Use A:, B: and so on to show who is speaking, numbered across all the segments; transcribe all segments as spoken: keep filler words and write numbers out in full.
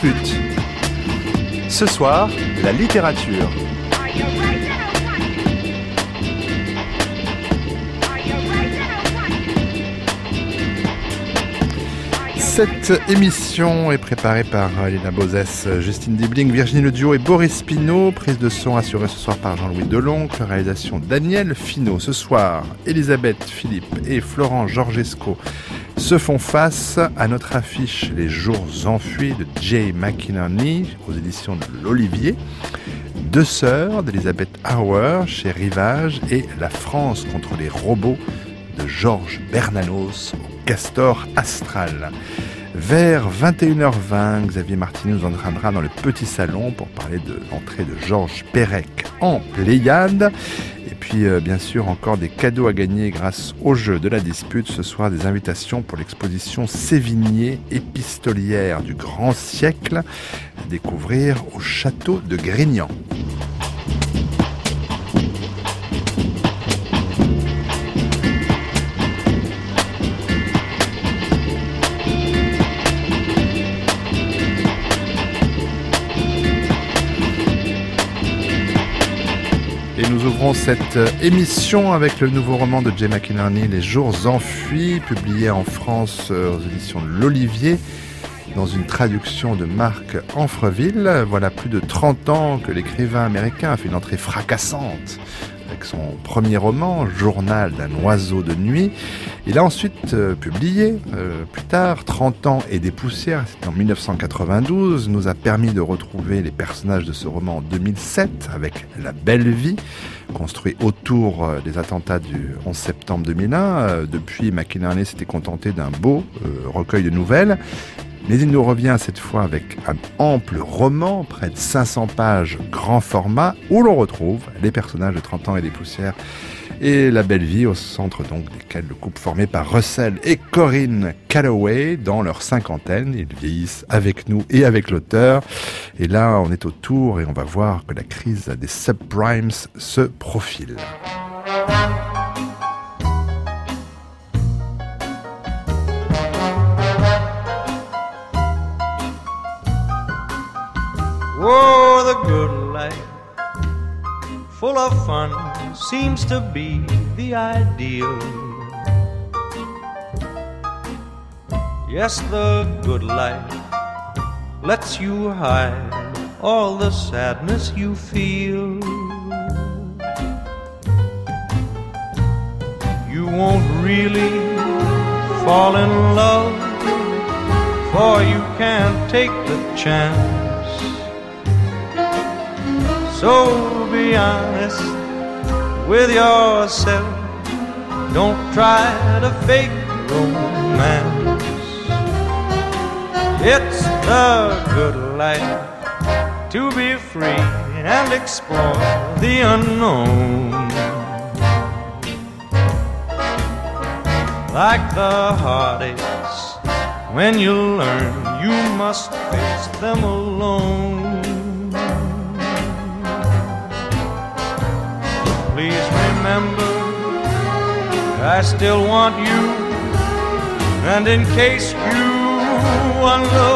A: dispute. Ce soir, la littérature. Cette émission est préparée par Léna Bozès, Justine Dibling, Virginie Leduo et Boris Pinault. Prise de son assurée ce soir par Jean-Louis Deloncle. Réalisation Daniel Finot. Ce soir, Elisabeth Philippe et Florent Georgesco se font face à notre affiche Les Jours Enfuis de Jay McInerney aux éditions de l'Olivier. Deux sœurs d'Elisabeth Auer chez Rivage et La France contre les robots de Georges Bernanos au Castor Astral. Vers vingt et une heures vingt, Xavier Martineau nous entraînera dans le petit salon pour parler de l'entrée de Georges Perec en Pléiade. Et puis, euh, bien sûr, encore des cadeaux à gagner grâce au jeu de la dispute. Ce soir, des invitations pour l'exposition Sévigné épistolière du grand siècle à découvrir au château de Grignan. Et nous ouvrons cette émission avec le nouveau roman de Jay McInerney, Les Jours Enfuis, publié en France aux éditions de l'Olivier, dans une traduction de Marc Anfreville. Voilà plus de trente ans que l'écrivain américain a fait une entrée fracassante avec son premier roman, Journal d'un oiseau de nuit. Il a ensuite euh, publié, euh, plus tard, trente ans et des poussières, c'était en dix-neuf cent quatre-vingt-douze, nous a permis de retrouver les personnages de ce roman en deux mille sept, avec La Belle Vie, construit autour euh, des attentats du onze septembre deux mille un. Euh, depuis, McInerney s'était contenté d'un beau euh, recueil de nouvelles. Mais il nous revient cette fois avec un ample roman, près de cinq cents pages, grand format, où l'on retrouve les personnages de trente ans et des poussières et La Belle Vie, au centre donc desquels le couple formé par Russell et Corinne Calloway dans leur cinquantaine. Ils vieillissent avec nous et avec l'auteur. Et là, on est au tour et on va voir que la crise des subprimes se profile.
B: Oh, the good life, full of fun, seems to be the ideal. Yes, the good life lets you hide all the sadness you feel. You won't really fall in love, for you can't take the chance. So be honest with yourself. Don't try to fake romance. It's the good life to be free and explore the unknown. Like the heartaches, when you learn you must face them alone. Please remember, I still want you, and in case you wonder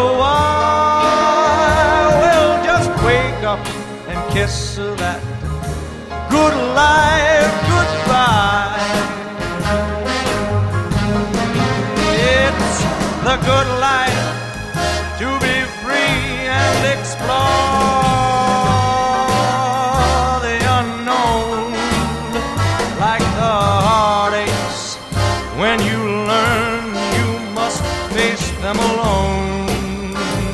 B: why, well, just wake up and kiss that good life goodbye. It's the good life to be free and explore when you learn you must face them alone.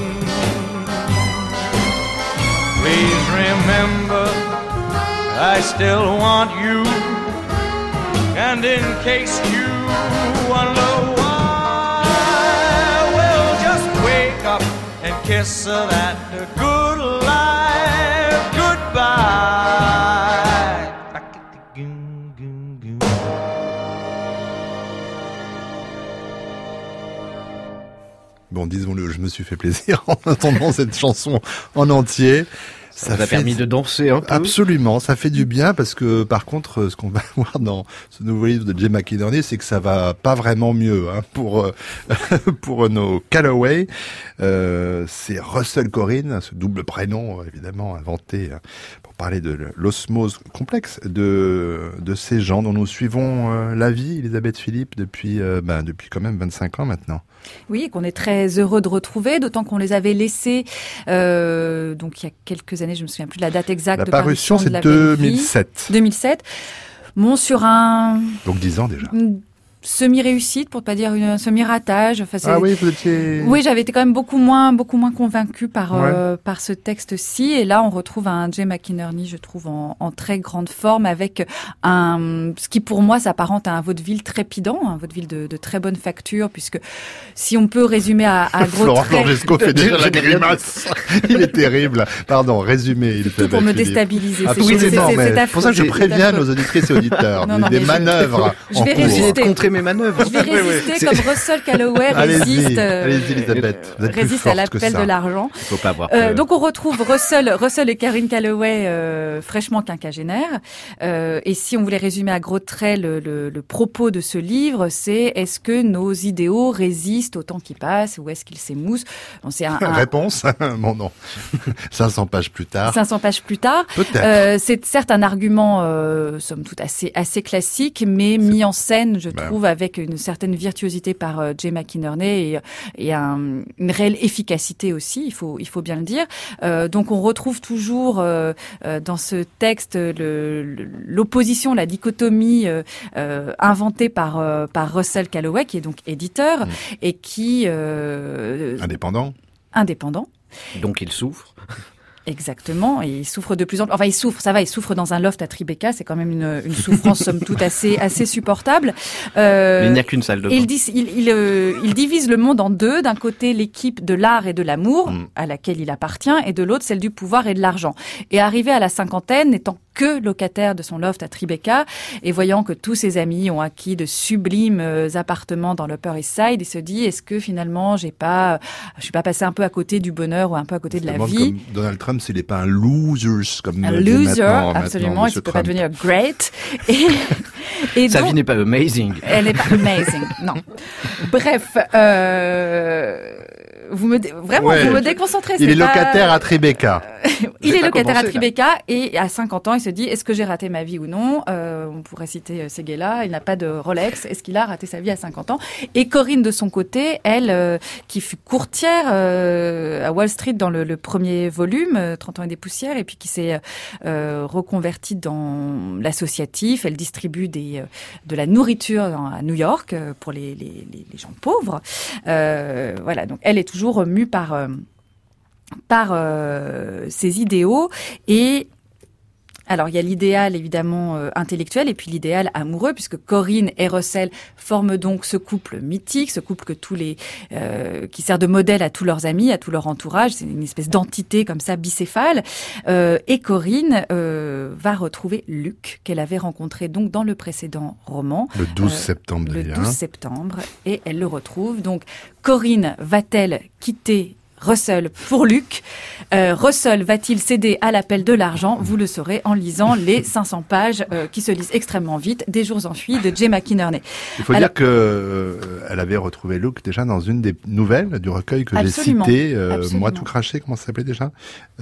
B: Please remember, I still want you, and in case you wonder why, well, just wake up and kiss that good life goodbye.
A: Bon, disons-le, je me suis fait plaisir en entendant cette chanson en entier.
C: Ça, ça vous a fait... permis de danser un peu.
A: Absolument, ça fait du bien parce que par contre, ce qu'on va voir dans ce nouveau livre de Jay McInerney, c'est que ça va pas vraiment mieux hein, pour euh, pour nos Calloway. Euh, c'est Russell Corrine, ce double prénom évidemment inventé hein, pour parler de l'osmose complexe de de ces gens dont nous suivons euh, la vie, Elisabeth Philippe, depuis euh, ben depuis quand même vingt-cinq ans maintenant.
D: Oui, qu'on est très heureux de retrouver, d'autant qu'on les avait laissés, euh, donc il y a quelques années, je me souviens plus de la date exacte.
A: La
D: de
A: parution, c'est deux mille sept.
D: deux mille sept. Bon, sur un...
A: Donc dix ans déjà.
D: Semi-réussite, pour pas dire une semi-ratage. Enfin,
A: ah oui, vous étiez...
D: Oui, j'avais été quand même beaucoup moins, beaucoup moins convaincue par, ouais. euh, par ce texte-ci. Et là, on retrouve un Jay McInerney, je trouve, en, en très grande forme, avec un, ce qui pour moi s'apparente à un vaudeville trépidant, un vaudeville de, de très bonne facture, puisque si on peut résumer à, à gros
A: Florent
D: traits...
A: Florent Gesco fait déjà la grimace. Il est terrible. Pardon, résumé. Il
D: Tout pour me déstabiliser.
A: Absolument, c'est, c'est, c'est, c'est affreux. Pour ça, je préviens nos auditrices et auditeurs. non, non, des manœuvres.
D: Je, je vais résister.
C: Contrer mes manœuvres.
D: Je vais résister comme Russell Calloway résiste, euh,
A: allez-y, Elisabeth. Vous êtes
D: résiste à l'appel de l'argent.
C: Il faut pas avoir
D: euh, donc on retrouve Russell, Russell et Karine Calloway euh, fraîchement quinquagénaires. Euh, et si on voulait résumer à gros traits le, le, le propos de ce livre, c'est est-ce que nos idéaux résistent au temps qui passe ou est-ce qu'ils s'émoussent? Bon, c'est un, un...
A: Réponse. Bon non. cinq cents pages plus tard.
D: cinq cents pages plus tard.
A: Peut-être.
D: Euh, c'est certes un argument, euh, somme toute assez assez classique, mais c'est... mis en scène, je ben... trouve, avec une certaine virtuosité par euh, Jay McInerney et, et un, une réelle efficacité aussi, il faut il faut bien le dire. Euh, donc on retrouve toujours euh, euh, dans ce texte le, le, l'opposition, la dichotomie euh, euh, inventée par euh, par Russell Calloway, qui est donc éditeur mmh. et qui euh,
A: indépendant.
D: Indépendant.
C: Donc il souffre.
D: Exactement, et il souffre de plus en plus. Enfin, il souffre, ça va, il souffre dans un loft à Tribeca, c'est quand même une, une souffrance somme toute assez assez supportable.
C: Euh, il n'y a qu'une salle de bain.
D: Il, dit, il, il, euh, il divise le monde en deux. D'un côté, l'équipe de l'art et de l'amour, mm. à laquelle il appartient, et de l'autre, celle du pouvoir et de l'argent. Et arrivé à la cinquantaine, n'étant que locataire de son loft à Tribeca, et voyant que tous ses amis ont acquis de sublimes appartements dans l'Upper East Side, il se dit, est-ce que finalement, j'ai pas, je suis pas passé un peu à côté du bonheur ou un peu à côté de la vie?
A: Comme Donald Trump, s'il n'est pas un loser, comme
D: un loser,
A: maintenant,
D: absolument, il ne peut pas devenir great.
C: Et, et Sa donc, vie n'est pas amazing.
D: Elle n'est pas amazing, non. Bref, euh, vous me, vraiment, ouais. vous me déconcentrez.
A: Il est pas... locataire à Tribeca.
D: Il est locataire à Tribeca là. Et à cinquante ans, il se dit, est-ce que j'ai raté ma vie ou non? euh, On pourrait citer Séguéla, il n'a pas de Rolex. Est-ce qu'il a raté sa vie à cinquante ans? Et Corinne, de son côté, elle, euh, qui fut courtière euh, à Wall Street dans le, le premier volume, trente ans et des poussières, et puis qui s'est euh, reconvertie dans l'associatif. Elle distribue des, euh, de la nourriture dans, à New York euh, pour les, les, les gens pauvres. Euh, voilà, donc elle est toujours mue par... Euh, par euh, ses idéaux. Et alors il y a l'idéal évidemment euh, intellectuel et puis l'idéal amoureux, puisque Corinne et Russell forment donc ce couple mythique, ce couple que tous les euh, qui sert de modèle à tous leurs amis, à tout leur entourage. C'est une espèce d'entité comme ça bicéphale. Euh, et Corinne euh, va retrouver Luc, qu'elle avait rencontré donc dans le précédent roman.
A: Le douze septembre
D: Le
A: d'ailleurs.
D: douze septembre, et elle le retrouve. Donc Corinne va-t-elle quitter Russell pour Luc? Euh, Russell va-t-il céder à l'appel de l'argent? Vous le saurez en lisant les cinq cents pages euh, qui se lisent extrêmement vite des Jours enfuis de Jay McInerney.
A: Il faut Alors, dire que euh, elle avait retrouvé Luc déjà dans une des nouvelles du recueil que
D: absolument,
A: j'ai cité, euh,
D: absolument.
A: Moi tout craché, comment ça s'appelait déjà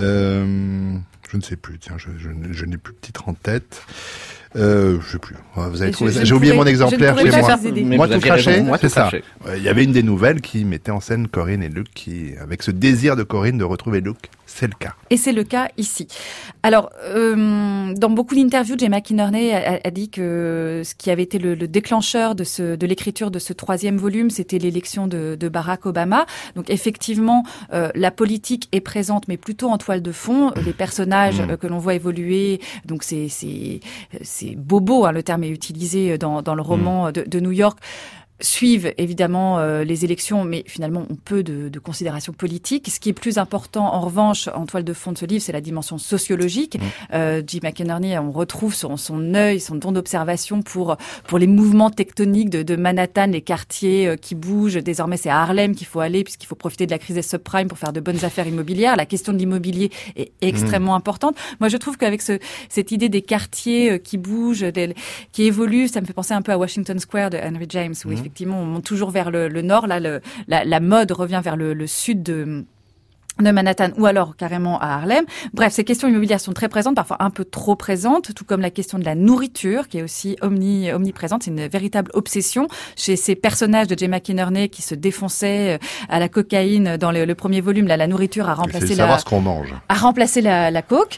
A: euh, Je ne sais plus, tiens, je, je, je n'ai plus le titre en tête. Euh, je sais plus. Vous avez trouvé
D: je,
A: ça.
D: Je
A: J'ai oublié
D: pourrais,
A: mon exemplaire chez moi.
C: Moi tout craché,
A: c'est ça. Il y avait une des nouvelles qui mettait en scène Corinne et Luc, qui, avec ce désir de Corinne de retrouver Luc, c'est le cas.
D: Et c'est le cas ici. Alors, euh, dans beaucoup d'interviews, Jay McInerney a, a dit que ce qui avait été le, le déclencheur de, ce, de l'écriture de ce troisième volume, c'était l'élection de, de Barack Obama. Donc effectivement, euh, la politique est présente, mais plutôt en toile de fond. Les personnages mmh. euh, que l'on voit évoluer, donc c'est, c'est, c'est bobo, hein, le terme est utilisé dans, dans le roman mmh. de, de New York. suivent évidemment euh, les élections, mais finalement ont peu de, de considérations politiques. Ce qui est plus important, en revanche, en toile de fond de ce livre, c'est la dimension sociologique. Mmh. Euh, Jim McInerney, on retrouve son, son œil, son don d'observation pour pour les mouvements tectoniques de, de Manhattan, les quartiers euh, qui bougent. Désormais, c'est à Harlem qu'il faut aller, puisqu'il faut profiter de la crise des subprimes pour faire de bonnes affaires immobilières. La question de l'immobilier est extrêmement mmh. importante. Moi, je trouve qu'avec ce, cette idée des quartiers euh, qui bougent, des, qui évoluent, ça me fait penser un peu à Washington Square de Henry James, où mmh. effectivement on monte toujours vers le, le nord. Là, le, la, la mode revient vers le, le sud de de Manhattan ou alors carrément à Harlem. Bref, ces questions immobilières sont très présentes, parfois un peu trop présentes, tout comme la question de la nourriture qui est aussi omni, omniprésente. C'est une véritable obsession chez ces personnages de Jay McInerney qui se défonçaient à la cocaïne dans le, le premier volume. Là, la nourriture a remplacé la,
A: savoir ce qu'on mange.
D: a remplacé la, la coke.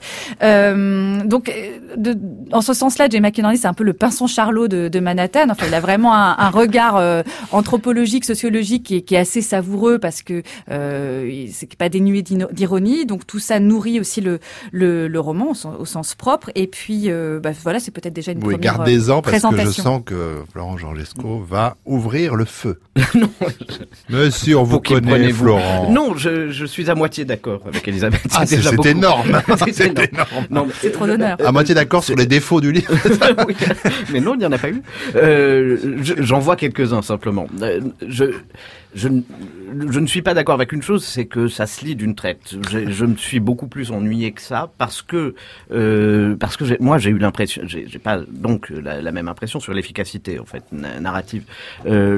D: Euh, donc, de, en ce sens-là, Jay McInerney, c'est un peu le Pinson Charlot de, de Manhattan. Enfin, il a vraiment un, un regard euh, anthropologique, sociologique qui est, qui est assez savoureux parce que euh, c'est pas dénué d'ironie, donc tout ça nourrit aussi le le, le roman au sens, au sens propre. Et puis euh, bah, voilà, c'est peut-être déjà une
A: oui,
D: première
A: gardez-en
D: présentation.
A: Parce que je sens que Florent Georgesco va ouvrir le feu. Non, monsieur, on vous connaît, Florent.
C: Non, je, je suis à moitié d'accord avec Elisabeth.
A: Ah, c'est, c'est, c'est énorme. c'est énorme.
D: Non, mais... C'est trop d'honneur.
A: À moitié d'accord sur les défauts du livre.
C: Oui. Mais non, il n'y en a pas eu. Euh, je, j'en vois quelques-uns simplement. Euh, je Je, je ne suis pas d'accord avec une chose, c'est que ça se lit d'une traite. Je, je me suis beaucoup plus ennuyé que ça parce que euh, parce que j'ai, moi j'ai eu l'impression, j'ai, j'ai pas donc la, la même impression sur l'efficacité en fait narrative. Euh,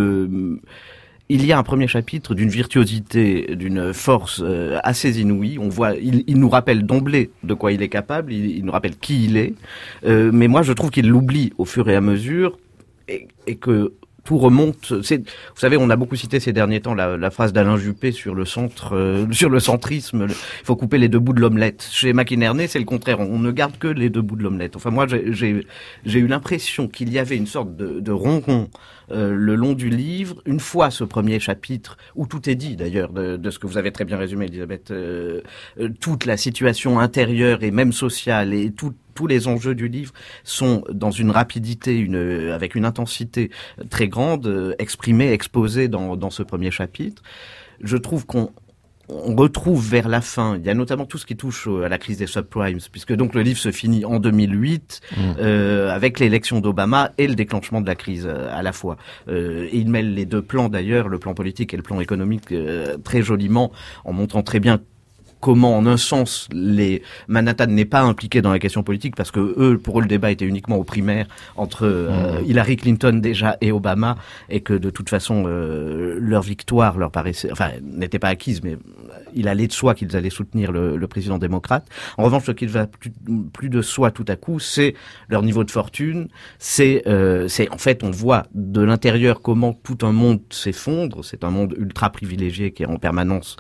C: le Il y a un premier chapitre d'une virtuosité, d'une force euh, assez inouïe. On voit, il, il nous rappelle d'emblée de quoi il est capable, il, il nous rappelle qui il est. Euh, mais moi, je trouve qu'il l'oublie au fur et à mesure et, et que tout remonte. C'est, vous savez, on a beaucoup cité ces derniers temps la, la phrase d'Alain Juppé sur le centre, euh, sur le centrisme. Il faut couper les deux bouts de l'omelette. Chez McInerney, c'est le contraire. On ne garde que les deux bouts de l'omelette. Enfin, moi, j'ai, j'ai, j'ai eu l'impression qu'il y avait une sorte de, de ronron euh, le long du livre. Une fois ce premier chapitre, où tout est dit d'ailleurs de, de ce que vous avez très bien résumé, Elisabeth, euh, euh, toute la situation intérieure et même sociale et tout. Tous les enjeux du livre sont dans une rapidité, une, avec une intensité très grande, euh, exprimée, exposée dans, dans ce premier chapitre. Je trouve qu'on on retrouve vers la fin, il y a notamment tout ce qui touche à la crise des subprimes, puisque donc le livre se finit en deux mille huit mmh. euh, avec l'élection d'Obama et le déclenchement de la crise euh, à la fois. Euh, et il mêle les deux plans d'ailleurs, le plan politique et le plan économique, euh, très joliment, en montrant très bien comment, en un sens, les Manhattan n'est pas impliqué dans la question politique parce que eux, pour eux, le débat était uniquement aux primaires entre euh, mmh. Hillary Clinton déjà et Obama, et que de toute façon euh, leur victoire leur paraissait, enfin, n'était pas acquise, mais il allait de soi qu'ils allaient soutenir le, le président démocrate. En revanche, ce qui va plus, plus de soi tout à coup, c'est leur niveau de fortune. C'est, euh, c'est en fait, on voit de l'intérieur comment tout un monde s'effondre. C'est un monde ultra privilégié qui est en permanence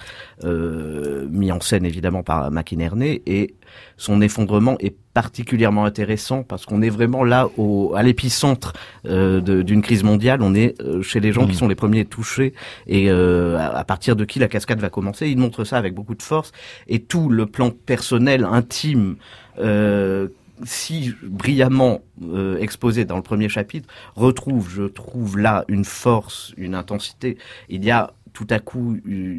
C: euh, mis en scène évidemment par McInerney, et son effondrement est particulièrement intéressant parce qu'on est vraiment là au, à l'épicentre euh, de, d'une crise mondiale. On est euh, chez les gens mmh. qui sont les premiers touchés et euh, à, à partir de qui la cascade va commencer. Il montre ça avec beaucoup de force, et tout le plan personnel, intime, euh, si brillamment euh, exposé dans le premier chapitre, retrouve, je trouve là, une force, une intensité. Il y a tout à coup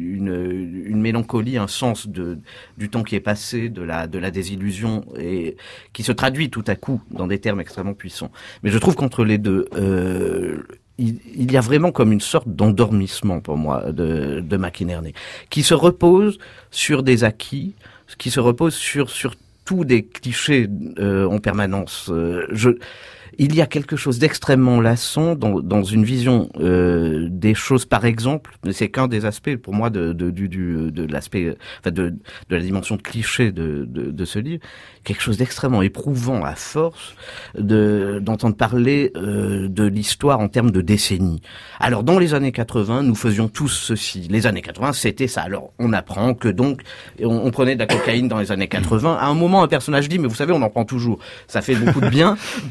C: une, une mélancolie, un sens de, du temps qui est passé, de la, de la désillusion, et qui se traduit tout à coup dans des termes extrêmement puissants. Mais je trouve qu'entre les deux, euh, il, il y a vraiment comme une sorte d'endormissement pour moi de, de McInerney, qui se repose sur des acquis, qui se repose sur, sur tous des clichés euh, en permanence. Euh, je... Il y a quelque chose d'extrêmement lassant dans, dans une vision euh, des choses, par exemple, mais c'est qu'un des aspects pour moi de, de, du, du, de l'aspect, enfin de, de la dimension de cliché de, de, de ce livre, quelque chose d'extrêmement éprouvant à force de, d'entendre parler euh, de l'histoire en termes de décennies. Alors dans les années quatre-vingts, nous faisions tous ceci. Les années quatre-vingts, c'était ça. Alors on apprend que donc on, on prenait de la cocaïne dans les années quatre-vingts. À un moment, un personnage dit, mais vous savez, on en prend toujours. Ça fait beaucoup de bien parce que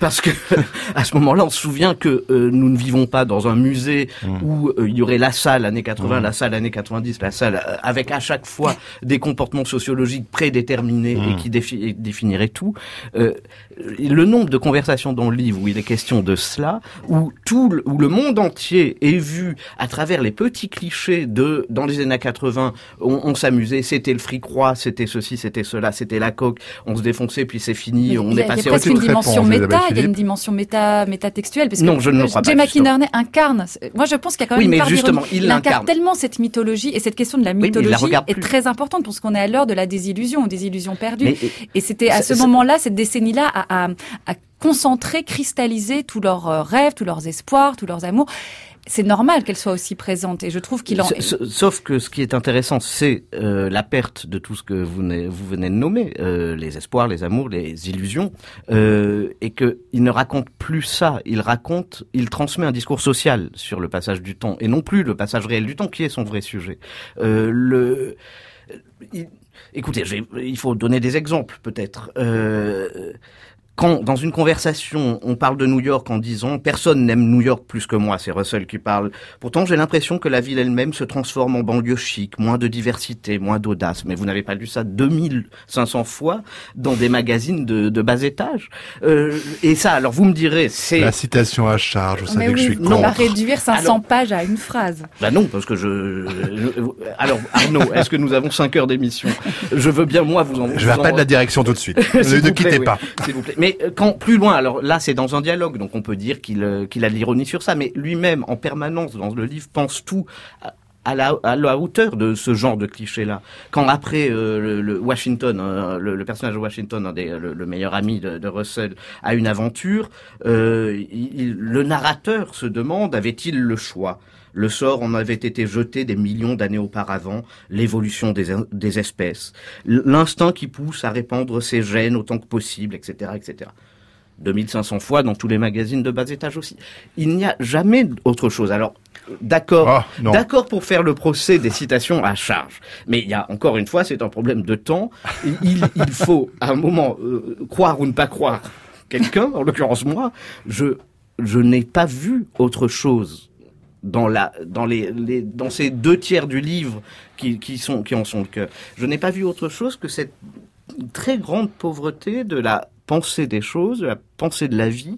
C: à ce moment-là, on se souvient que euh, nous ne vivons pas dans un musée mmh. où euh, il y aurait la salle années quatre-vingts, mmh. la salle années quatre-vingt-dix, la salle euh, avec à chaque fois des comportements sociologiques prédéterminés mmh. et qui défi- définiraient tout. Euh, le nombre de conversations dans le livre où il est question de cela, où tout, le, où le monde entier est vu à travers les petits clichés de dans les années quatre-vingts, on, on s'amusait, c'était le fric-roi, c'était ceci, c'était cela, c'était la coque, on se défonçait puis c'est fini, on est passé.
D: Il y a presque une dimension méta, il y a une dimension méta, métatextuelle, parce que
C: non, je ne le crois pas.
D: Jay McInerney incarne. Moi, je pense qu'il y a quand même
C: oui,
D: une part
C: justement,
D: il, il incarne tellement cette mythologie et cette question de la mythologie oui, la est très importante parce qu'on est à l'heure de la désillusion, des illusions perdues. Mais, et, et c'était à ce moment-là, cette décennie-là, à, à, à concentrer, cristalliser tous leurs rêves, tous leurs espoirs, tous leurs amours. C'est normal qu'elle soit aussi présente et je trouve qu'il en...
C: Sauf que ce qui est intéressant, c'est euh, la perte de tout ce que vous, vous venez de nommer, euh, les espoirs, les amours, les illusions, euh, et qu'il ne raconte plus ça. Il raconte, il transmet un discours social sur le passage du temps et non plus le passage réel du temps qui est son vrai sujet. Euh, le... Il... Écoutez, j'ai... il faut donner des exemples peut-être. Euh... Quand, dans une conversation, on parle de New York en disant « Personne n'aime New York plus que moi », c'est Russell qui parle. Pourtant, j'ai l'impression que la ville elle-même se transforme en banlieue chic, moins de diversité, moins d'audace. Mais vous n'avez pas lu ça deux mille cinq cents fois dans des magazines de, de bas étage. Euh, et ça, alors vous me direz, c'est...
A: La citation à charge, vous savez
D: oui,
A: que je suis
D: non,
A: contre.
D: On va réduire cinq cents
C: alors,
D: pages à une phrase.
C: Bah non, parce que je... je alors, Arnaud, est-ce que nous avons cinq heures d'émission ? Je veux bien, moi, vous en...
A: Je vais appelle en... la direction tout de suite. Ne, ne
C: plaît,
A: quittez
C: oui,
A: pas.
C: S'il vous plaît. Mais quand plus loin, alors là c'est dans un dialogue, donc on peut dire qu'il euh, qu'il a de l'ironie sur ça, mais lui-même en permanence dans le livre pense tout à, à, la, à la hauteur de ce genre de cliché-là. Quand après euh, le, le Washington, euh, le, le personnage de Washington, un des, le, le meilleur ami de, de Russell, a une aventure, euh, il, le narrateur se demande avait-il le choix ? Le sort en avait été jeté des millions d'années auparavant, l'évolution des, des espèces, l'instinct qui pousse à répandre ses gènes autant que possible, et cetera, et cetera. deux mille cinq cents fois dans tous les magazines de bas étage aussi. Il n'y a jamais autre chose. Alors, d'accord, oh, d'accord pour faire le procès des citations à charge. Mais il y a, encore une fois, c'est un problème de temps. Il, il faut, à un moment, euh, croire ou ne pas croire quelqu'un, en l'occurrence moi, je, je n'ai pas vu autre chose dans la, dans les, les, dans ces deux tiers du livre qui, qui sont, qui en sont le cœur. Je n'ai pas vu autre chose que cette très grande pauvreté de la pensée des choses, de la pensée de la vie.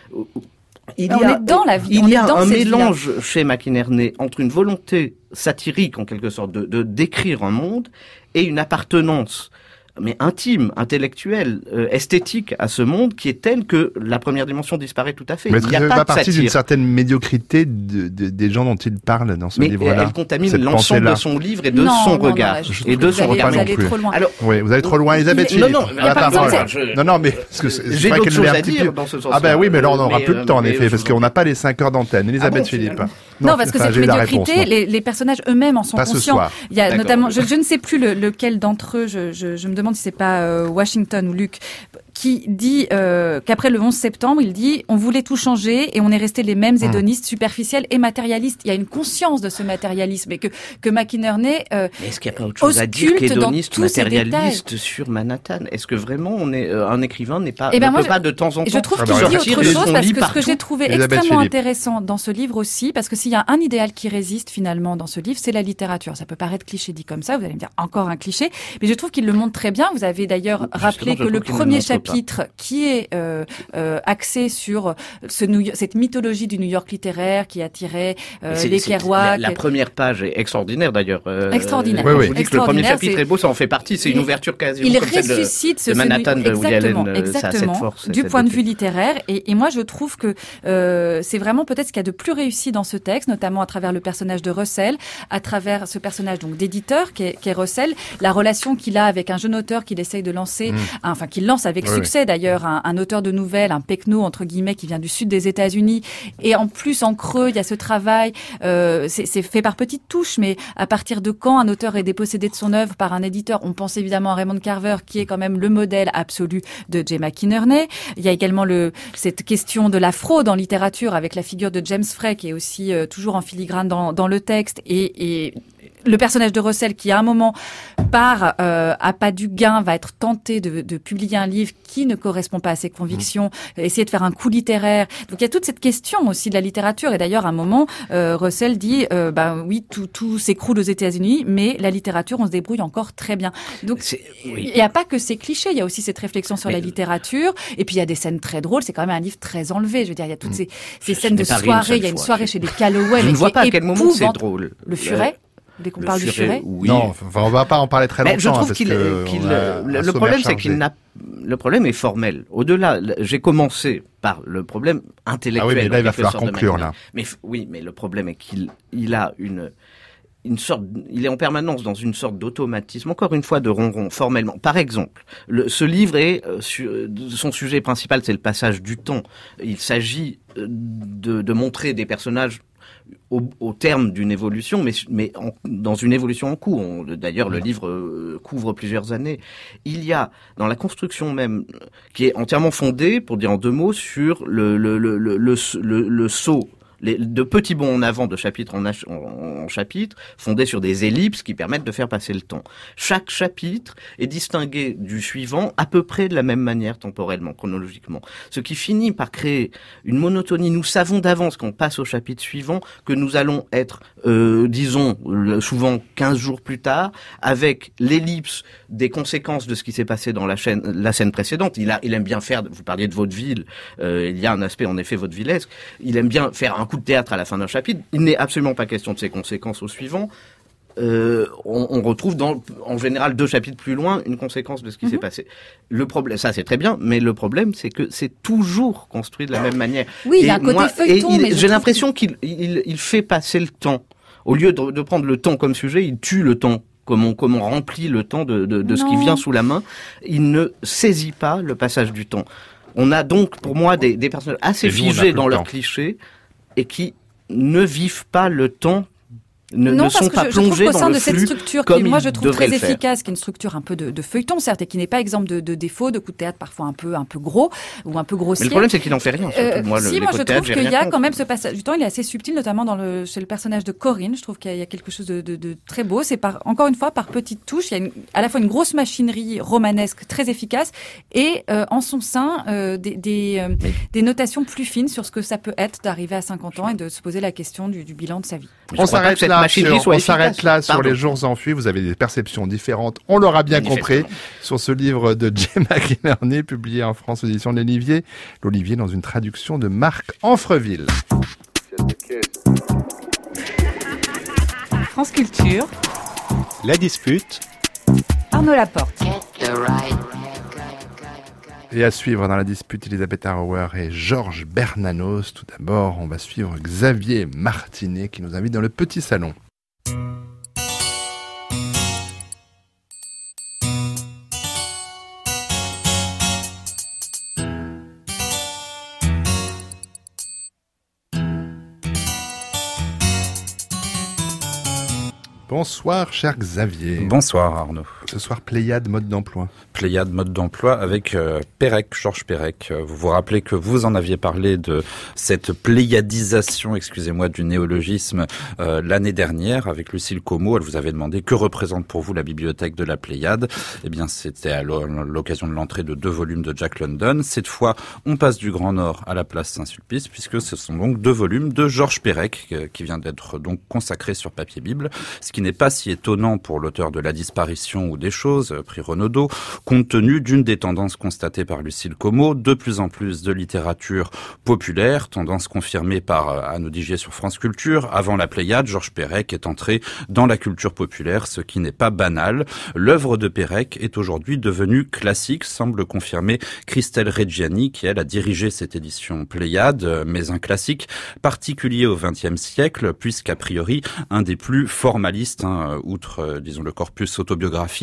C: Il y
D: on
C: a,
D: est dans la vie.
C: Il
D: on
C: y a
D: est dans
C: un mélange
D: vie-là.
C: chez McInerney entre une volonté satirique, en quelque sorte, de, de décrire un monde et une appartenance mais intime, intellectuelle, euh, esthétique à ce monde qui est telle que la première dimension disparaît tout à fait.
A: Mais
C: il n'y a
A: ça
C: pas
A: fait
C: de
A: partie
C: satire.
A: d'une certaine médiocrité de, de, des gens dont il parle dans ce
C: mais
A: livre-là.
C: Mais elle contamine l'ensemble de son livre et de
D: non,
C: son
D: non,
C: regard.
D: Non,
C: et de son
D: regard.
C: Vous
D: allez trop loin.
A: Alors, oui, vous allez trop loin, Elisabeth Philippe.
C: Non, non,
A: la parole.
C: Exemple, je...
A: non, non, mais parce que c'est,
C: j'ai d'autres choses à dire dans ce sens-là.
A: Ah ben oui, mais là on n'aura
C: mais,
A: plus de temps en effet, parce qu'on n'a pas les cinq heures d'antenne. Elisabeth
C: ah bon,
A: Philippe.
D: Non, non, parce que cette médiocrité, les, les personnages eux-mêmes en sont
A: pas
D: conscients.
A: Ce
D: Il y a D'accord. notamment, je, je ne sais plus le, lequel d'entre eux, je, je, je me demande si c'est pas euh, Washington ou Luke, qui dit euh, qu'après le onze septembre, il dit on voulait tout changer et on est resté les mêmes hédonistes, mmh. superficiels et matérialistes. Il y a une conscience de ce matérialisme et que que McInerney euh,
C: Mais est-ce qu'il n'y a pas autre chose à dire qu'hédoniste, matérialiste sur Manhattan ? Est-ce que vraiment on est euh, un écrivain n'est pas eh ben ne moi, peut je, pas de temps en temps
D: je trouve qu'il dit autre chose parce que ce que j'ai trouvé Elisabeth extrêmement Philippe. intéressant dans ce livre aussi, parce que s'il y a un idéal qui résiste finalement dans ce livre, c'est la littérature. Ça peut paraître cliché dit comme ça, vous allez me dire encore un cliché, mais je trouve qu'il le montre très bien. Vous avez d'ailleurs Justement, rappelé que le premier chapitre pas. qui est euh, euh, axé sur ce New York, cette mythologie du New York littéraire qui attirait euh, les Kerouac.
C: La, la première page est extraordinaire d'ailleurs. Euh,
D: extraordinaire.
C: Oui, oui. Vous dites que le premier chapitre est beau, ça en fait partie. C'est une ouverture quasiment
D: il
C: comme
D: ressuscite
C: celle de, de Manhattan de Woody Allen.
D: Exactement,
C: ça a cette force,
D: du
C: cette
D: point
C: beauté.
D: de vue littéraire. Et, et moi, je trouve que euh, c'est vraiment peut-être ce qu'il y a de plus réussi dans ce texte, notamment à travers le personnage de Russell, à travers ce personnage donc d'éditeur qui est, qui est Russell, la relation qu'il a avec un jeune auteur qu'il essaye de lancer, mmh. enfin qu'il lance avec oui, succès oui. d'ailleurs, un, un auteur de nouvelles, un pecno entre guillemets qui vient du sud des États-Unis, et en plus en creux il y a ce travail, euh, c'est, c'est fait par petites touches, mais à partir de quand un auteur est dépossédé de son œuvre par un éditeur, on pense évidemment à Raymond Carver qui est quand même le modèle absolu de Jay McInerney. Il y a également le cette question de la fraude en littérature avec la figure de James Frey qui est aussi euh, toujours en filigrane dans, dans le texte et, et le personnage de Russell qui à un moment par euh, à pas du gain va être tenté de, de publier un livre qui ne correspond pas à ses convictions, mmh. essayer de faire un coup littéraire. Donc il y a toute cette question aussi de la littérature. Et d'ailleurs à un moment euh, Russell dit euh, bah oui tout tout s'écroule aux États-Unis, mais la littérature on se débrouille encore très bien. Donc oui. il n'y a pas que ces clichés, il y a aussi cette réflexion sur mais... la littérature. Et puis il y a des scènes très drôles. C'est quand même un livre très enlevé. Je veux dire il y a toutes mmh. ces, ces scènes de soirée. Il y a une soirée chez les Calloway.
C: Je ne vois pas à quel moment c'est drôle.
D: Le furet. Dès qu'on le parle furet, du furet,
A: oui. Non, enfin, on va pas en parler très longtemps.
C: Mais je trouve
A: hein,
C: qu'il,
A: que
C: qu'il le, le problème, c'est qu'il n'a. Le problème est formel. Au-delà, j'ai commencé par le problème intellectuel.
A: Ah oui, mais là il va falloir conclure là.
C: Mais oui, mais le problème est qu'il il a une une sorte, il est en permanence dans une sorte d'automatisme, encore une fois de ronron, formellement. Par exemple, le, ce livre est, euh, su, son sujet principal, c'est le passage du temps. Il s'agit de, de montrer des personnages Au, au terme d'une évolution, mais, mais en, dans une évolution en cours. On, d'ailleurs, le livre euh, couvre plusieurs années. Il y a, dans la construction même, qui est entièrement fondée, pour dire en deux mots, sur le, le, le, le, le, le, le saut, les, de petits bonds en avant de chapitre en, en, en chapitre, fondés sur des ellipses qui permettent de faire passer le temps. Chaque chapitre est distingué du suivant à peu près de la même manière temporellement, chronologiquement. Ce qui finit par créer une monotonie. Nous savons d'avance qu'on passe au chapitre suivant, que nous allons être, euh, disons, souvent quinze jours plus tard, avec l'ellipse des conséquences de ce qui s'est passé dans la, chaîne, la scène précédente. Il, a, il aime bien faire, vous parliez de vaudeville, euh, il y a un aspect en effet vaudevillesque, il aime bien faire un coup de théâtre à la fin d'un chapitre. Il n'est absolument pas question de ses conséquences au suivant. Euh, on, on retrouve dans, en général deux chapitres plus loin une conséquence de ce qui mm-hmm. s'est passé. Le problème, ça c'est très bien, mais le problème c'est que c'est toujours construit de la même manière.
D: Oui, il y a un côté moi, feuilleton.
C: Et il,
D: mais
C: j'ai l'impression qu'il il, il fait passer le temps. Au lieu de, de prendre le temps comme sujet, il tue le temps. Comme on, comme on remplit le temps de, de, de ce qui vient sous la main, il ne saisit pas le passage du temps. On a donc, pour moi, des, des personnages assez figés dans leurs clichés et qui ne vivent pas le temps, ne,
D: non,
C: ne sont pas
D: je,
C: plongés
D: je
C: dans le
D: de
C: flux
D: cette structure
C: comme
D: qui, moi, je trouve très efficace, qui est une structure un peu de, de feuilleton, certes, et qui n'est pas exemple de, de défauts, de coups de théâtre parfois un peu, un peu gros ou un peu grossier.
C: Mais le problème, c'est qu'il n'en fait rien.
D: Euh,
C: moi,
D: si,
C: le,
D: moi, je trouve qu'il y a
C: contre.
D: quand même ce passage du temps, il est assez subtil, notamment dans le, chez le personnage de Corinne. Je trouve qu'il y a, il y a quelque chose de, de, de très beau. C'est par, encore une fois, par petites touches. Il y a une, à la fois une grosse machinerie romanesque très efficace et, euh, en son sein, euh, des, des, euh, des notations plus fines sur ce que ça peut être d'arriver à cinquante ans et de se poser la question du, du bilan de sa vie.
A: On s'arrête là, sur, on s'arrête là sur les jours enfuis. Vous avez des perceptions différentes. On l'aura bien compris sur ce livre de Jay McInerney, publié en France aux éditions de l'Olivier. L'Olivier dans une traduction de Marc Anfreville.
E: France Culture.
F: La dispute.
E: Arnaud Laporte.
A: Et à suivre dans la dispute, Elisabeth Harauer et Georges Bernanos. Tout d'abord, on va suivre Xavier Martinet qui nous invite dans le petit salon. Bonsoir, cher Xavier.
F: Bonsoir, Arnaud.
A: Ce soir, Pléiade mode d'emploi.
F: Pléiade mode d'emploi avec euh, Perec, Georges Perec. Vous vous rappelez que vous en aviez parlé de cette pléiadisation, excusez-moi, du néologisme euh, l'année dernière avec Lucille Como. Elle vous avait demandé que représente pour vous la bibliothèque de la Pléiade. Eh bien, c'était à l'occasion de l'entrée de deux volumes de Jack London. Cette fois, on passe du Grand Nord à la place Saint-Sulpice puisque ce sont donc deux volumes de Georges Perec euh, qui vient d'être donc consacré sur papier Bible. Ce qui n'est pas si étonnant pour l'auteur de La disparition ou des choses, prix Renaudot, compte tenu d'une des tendances constatées par Lucille Como, de plus en plus de littérature populaire, tendance confirmée par Anne Odigier sur France Culture. Avant la Pléiade, Georges Perec est entré dans la culture populaire, ce qui n'est pas banal. L'œuvre de Perec est aujourd'hui devenue classique, semble confirmer Christelle Reggiani, qui elle a dirigé cette édition Pléiade, mais un classique particulier au vingtième siècle, puisqu'a priori un des plus formalistes, hein, outre, euh, disons, le corpus autobiographique,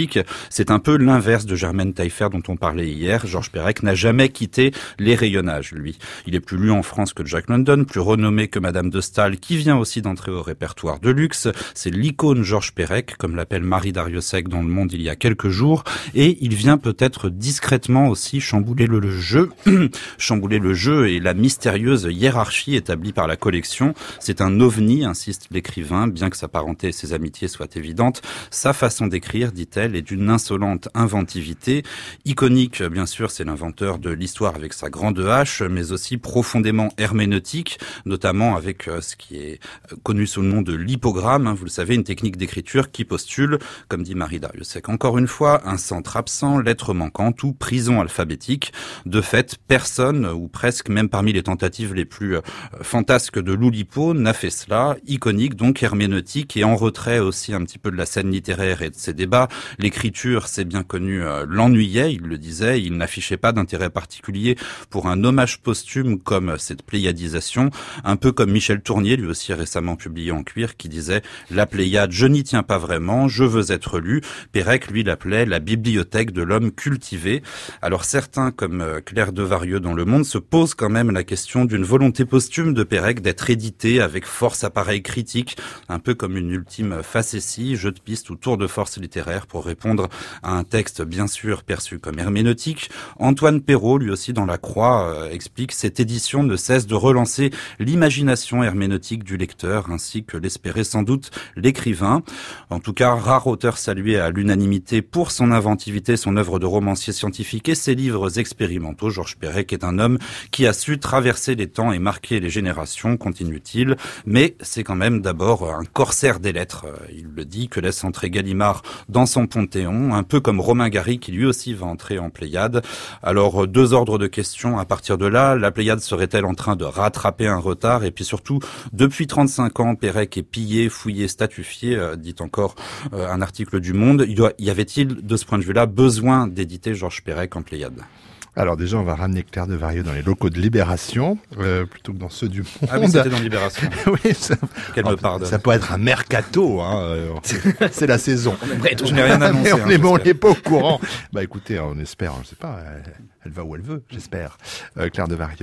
F: herméneutique. C'est un peu l'inverse de Germaine Taillefer dont on parlait hier. Georges Perec n'a jamais quitté les rayonnages, lui. Il est plus lu en France que Jack London, plus renommé que Madame de Staël, qui vient aussi d'entrer au répertoire de luxe. C'est l'icône Georges Perec, comme l'appelle Marie Darrieussecq dans Le Monde il y a quelques jours. Et il vient peut-être discrètement aussi chambouler le, le jeu, chambouler le jeu et la mystérieuse hiérarchie établie par la collection. C'est un ovni, insiste l'écrivain, bien que sa parenté et ses amitiés soient évidentes. Sa façon d'écrire, dit-elle, est d'une insolente inventivité. Iconique, bien sûr, c'est l'inventeur de l'histoire avec sa grande hache, mais aussi profondément herméneutique, notamment avec ce qui est connu sous le nom de l'hypogramme. Vous le savez, une technique d'écriture qui postule, comme dit Marie Darrieussecq, encore une fois, un centre absent, lettre manquante ou prison alphabétique. De fait, personne, ou presque, même parmi les tentatives les plus fantasques de l'Oulipo, n'a fait cela. Iconique, donc herméneutique, et en retrait aussi un petit peu de la scène littéraire et de ses débats. L'écriture, c'est bien connu, euh, l'ennuyait, il le disait, il n'affichait pas d'intérêt particulier pour un hommage posthume comme cette pléiadisation, un peu comme Michel Tournier, lui aussi récemment publié en cuir, qui disait « La Pléiade, je n'y tiens pas vraiment, je veux être lu ». Perec, lui, l'appelait la bibliothèque de l'homme cultivé. Alors certains, comme Claire Devarieux dans Le Monde, se posent quand même la question d'une volonté posthume de Perec d'être édité avec force appareil critique, un peu comme une ultime facétie, jeu de piste ou tour de force littéraire pour répondre à un texte bien sûr perçu comme herméneutique. Antoine Perrault, lui aussi dans La Croix, euh, explique « Cette édition ne cesse de relancer l'imagination herméneutique du lecteur, ainsi que l'espérait sans doute l'écrivain. » En tout cas, rare auteur salué à l'unanimité pour son inventivité, son œuvre de romancier scientifique et ses livres expérimentaux. Georges Perec est un homme qui a su traverser les temps et marquer les générations, continue-t-il, mais c'est quand même d'abord un corsaire des lettres. Il le dit, que laisse entrer Gallimard dans son Panthéon, un peu comme Romain Gary qui lui aussi va entrer en Pléiade. Alors, deux ordres de questions à partir de là. La Pléiade serait-elle en train de rattraper un retard? Et puis surtout, depuis trente-cinq ans, Perec est pillé, fouillé, statufié, euh, dit encore euh, un article du Monde. Il doit, y avait-il, de ce point de vue-là, besoin d'éditer Georges Perec en Pléiade?
A: Alors déjà, on va ramener Claire Devarieux dans les locaux de Libération, euh, plutôt que dans ceux du Monde.
F: Ah oui, c'était dans Libération.
A: Oui, ça,
F: Qu'elle me pardonne.
A: Ça peut être un mercato, hein. C'est la saison.
F: Je n'ai rien annoncé.
A: on
F: hein,
A: n'est bon, pas au courant. Bah écoutez, on espère, je sais pas, elle, elle va où elle veut, j'espère. Euh, Claire Devarieux,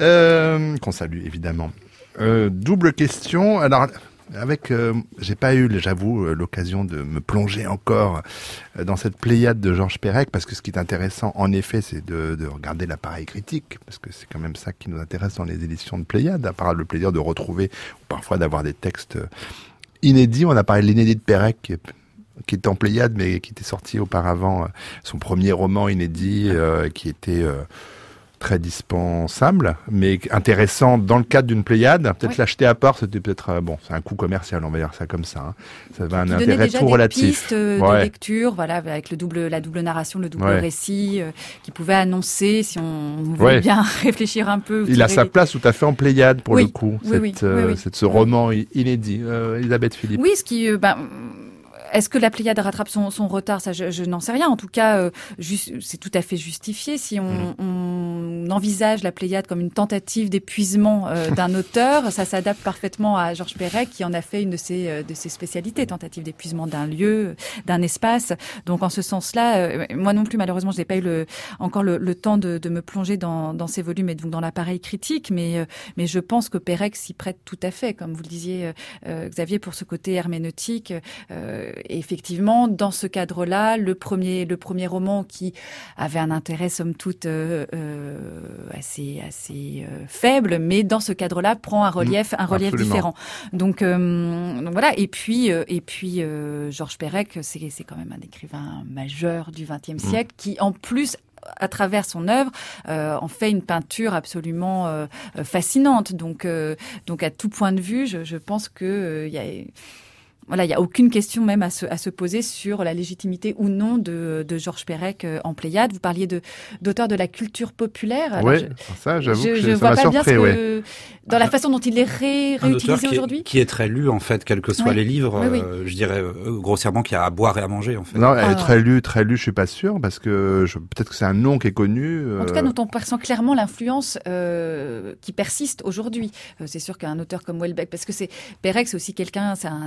A: euh, qu'on salue évidemment. Euh, double question. Alors. Avec, euh, j'ai pas eu, j'avoue, l'occasion de me plonger encore dans cette Pléiade de Georges Perec, parce que ce qui est intéressant, en effet, c'est de, de regarder l'appareil critique, parce que c'est quand même ça qui nous intéresse dans les éditions de Pléiade, à part le plaisir de retrouver, ou parfois d'avoir des textes inédits. On a parlé de l'inédit de Perec, qui est, qui est en Pléiade, mais qui était sorti auparavant, son premier roman inédit, euh, qui était... Euh, très dispensable, mais intéressant dans le cadre d'une Pléiade. Peut-être oui. L'acheter à part, c'était peut-être euh, bon, c'est un coût commercial, on va dire ça comme ça. Hein. Ça avait un intérêt tout relatif.
D: Des pistes de ouais. lecture, voilà, avec le double, la double narration, le double ouais. récit, euh, qui pouvait annoncer, si on voulait ouais. bien réfléchir un peu.
A: Il a sa place tout à fait en Pléiade pour
D: oui.
A: le coup.
D: Oui,
A: cette,
D: oui,
A: euh,
D: oui, oui.
A: cette, ce roman inédit, euh, Elisabeth Philippe.
D: Oui, ce qui, euh, ben. Est-ce que la Pléiade rattrape son, son retard? Ça, je, je n'en sais rien. En tout cas, euh, juste, c'est tout à fait justifié si on, mmh. on envisage la Pléiade comme une tentative d'épuisement euh, d'un auteur. Ça s'adapte parfaitement à Georges Perec, qui en a fait une de ses, de ses spécialités, tentative d'épuisement d'un lieu, d'un espace. Donc, en ce sens-là, euh, moi non plus, malheureusement, je n'ai pas eu le, encore le, le temps de, de me plonger dans, dans ces volumes et donc dans l'appareil critique, mais, euh, mais je pense que Perec s'y prête tout à fait, comme vous le disiez, euh, Xavier, pour ce côté herméneutique. Euh, Et effectivement, dans ce cadre-là, le premier, le premier roman qui avait un intérêt somme toute euh, euh, assez, assez euh, faible, mais dans ce cadre-là prend un relief, mmh, un relief absolument. Différent. Donc, euh, donc voilà. Et puis, euh, et puis euh, Georges Perec, c'est, c'est quand même un écrivain majeur du vingtième mmh. siècle qui, en plus, à travers son œuvre, euh, en fait une peinture absolument euh, fascinante. Donc, euh, donc à tout point de vue, je, je pense que euh, y a Voilà, il n'y a aucune question même à se, à se poser sur la légitimité ou non de, de Georges Perec en Pléiade. Vous parliez de, d'auteur de la culture populaire.
A: Oui, ça, j'avoue
D: je,
A: que
D: je
A: ça
D: vois
A: m'a
D: pas
A: surpris,
D: bien ce que,
A: ouais.
D: dans la façon dont il est ré, réutilisé aujourd'hui.
F: Qui est très lu, en fait, quels que soient
D: oui.
F: les livres.
D: Oui, oui.
F: Euh, je dirais euh, grossièrement qu'il y a à boire et à manger, en fait.
A: Non, elle
D: ah.
A: est très lue, très lue, je suis pas sûr, parce que je, peut-être que c'est un nom qui est connu. Euh...
D: En tout cas, dont on ressent clairement l'influence euh, qui persiste aujourd'hui. Euh, c'est sûr qu'un auteur comme Houellebecq, parce que c'est Perec, c'est aussi quelqu'un, c'est un écrivain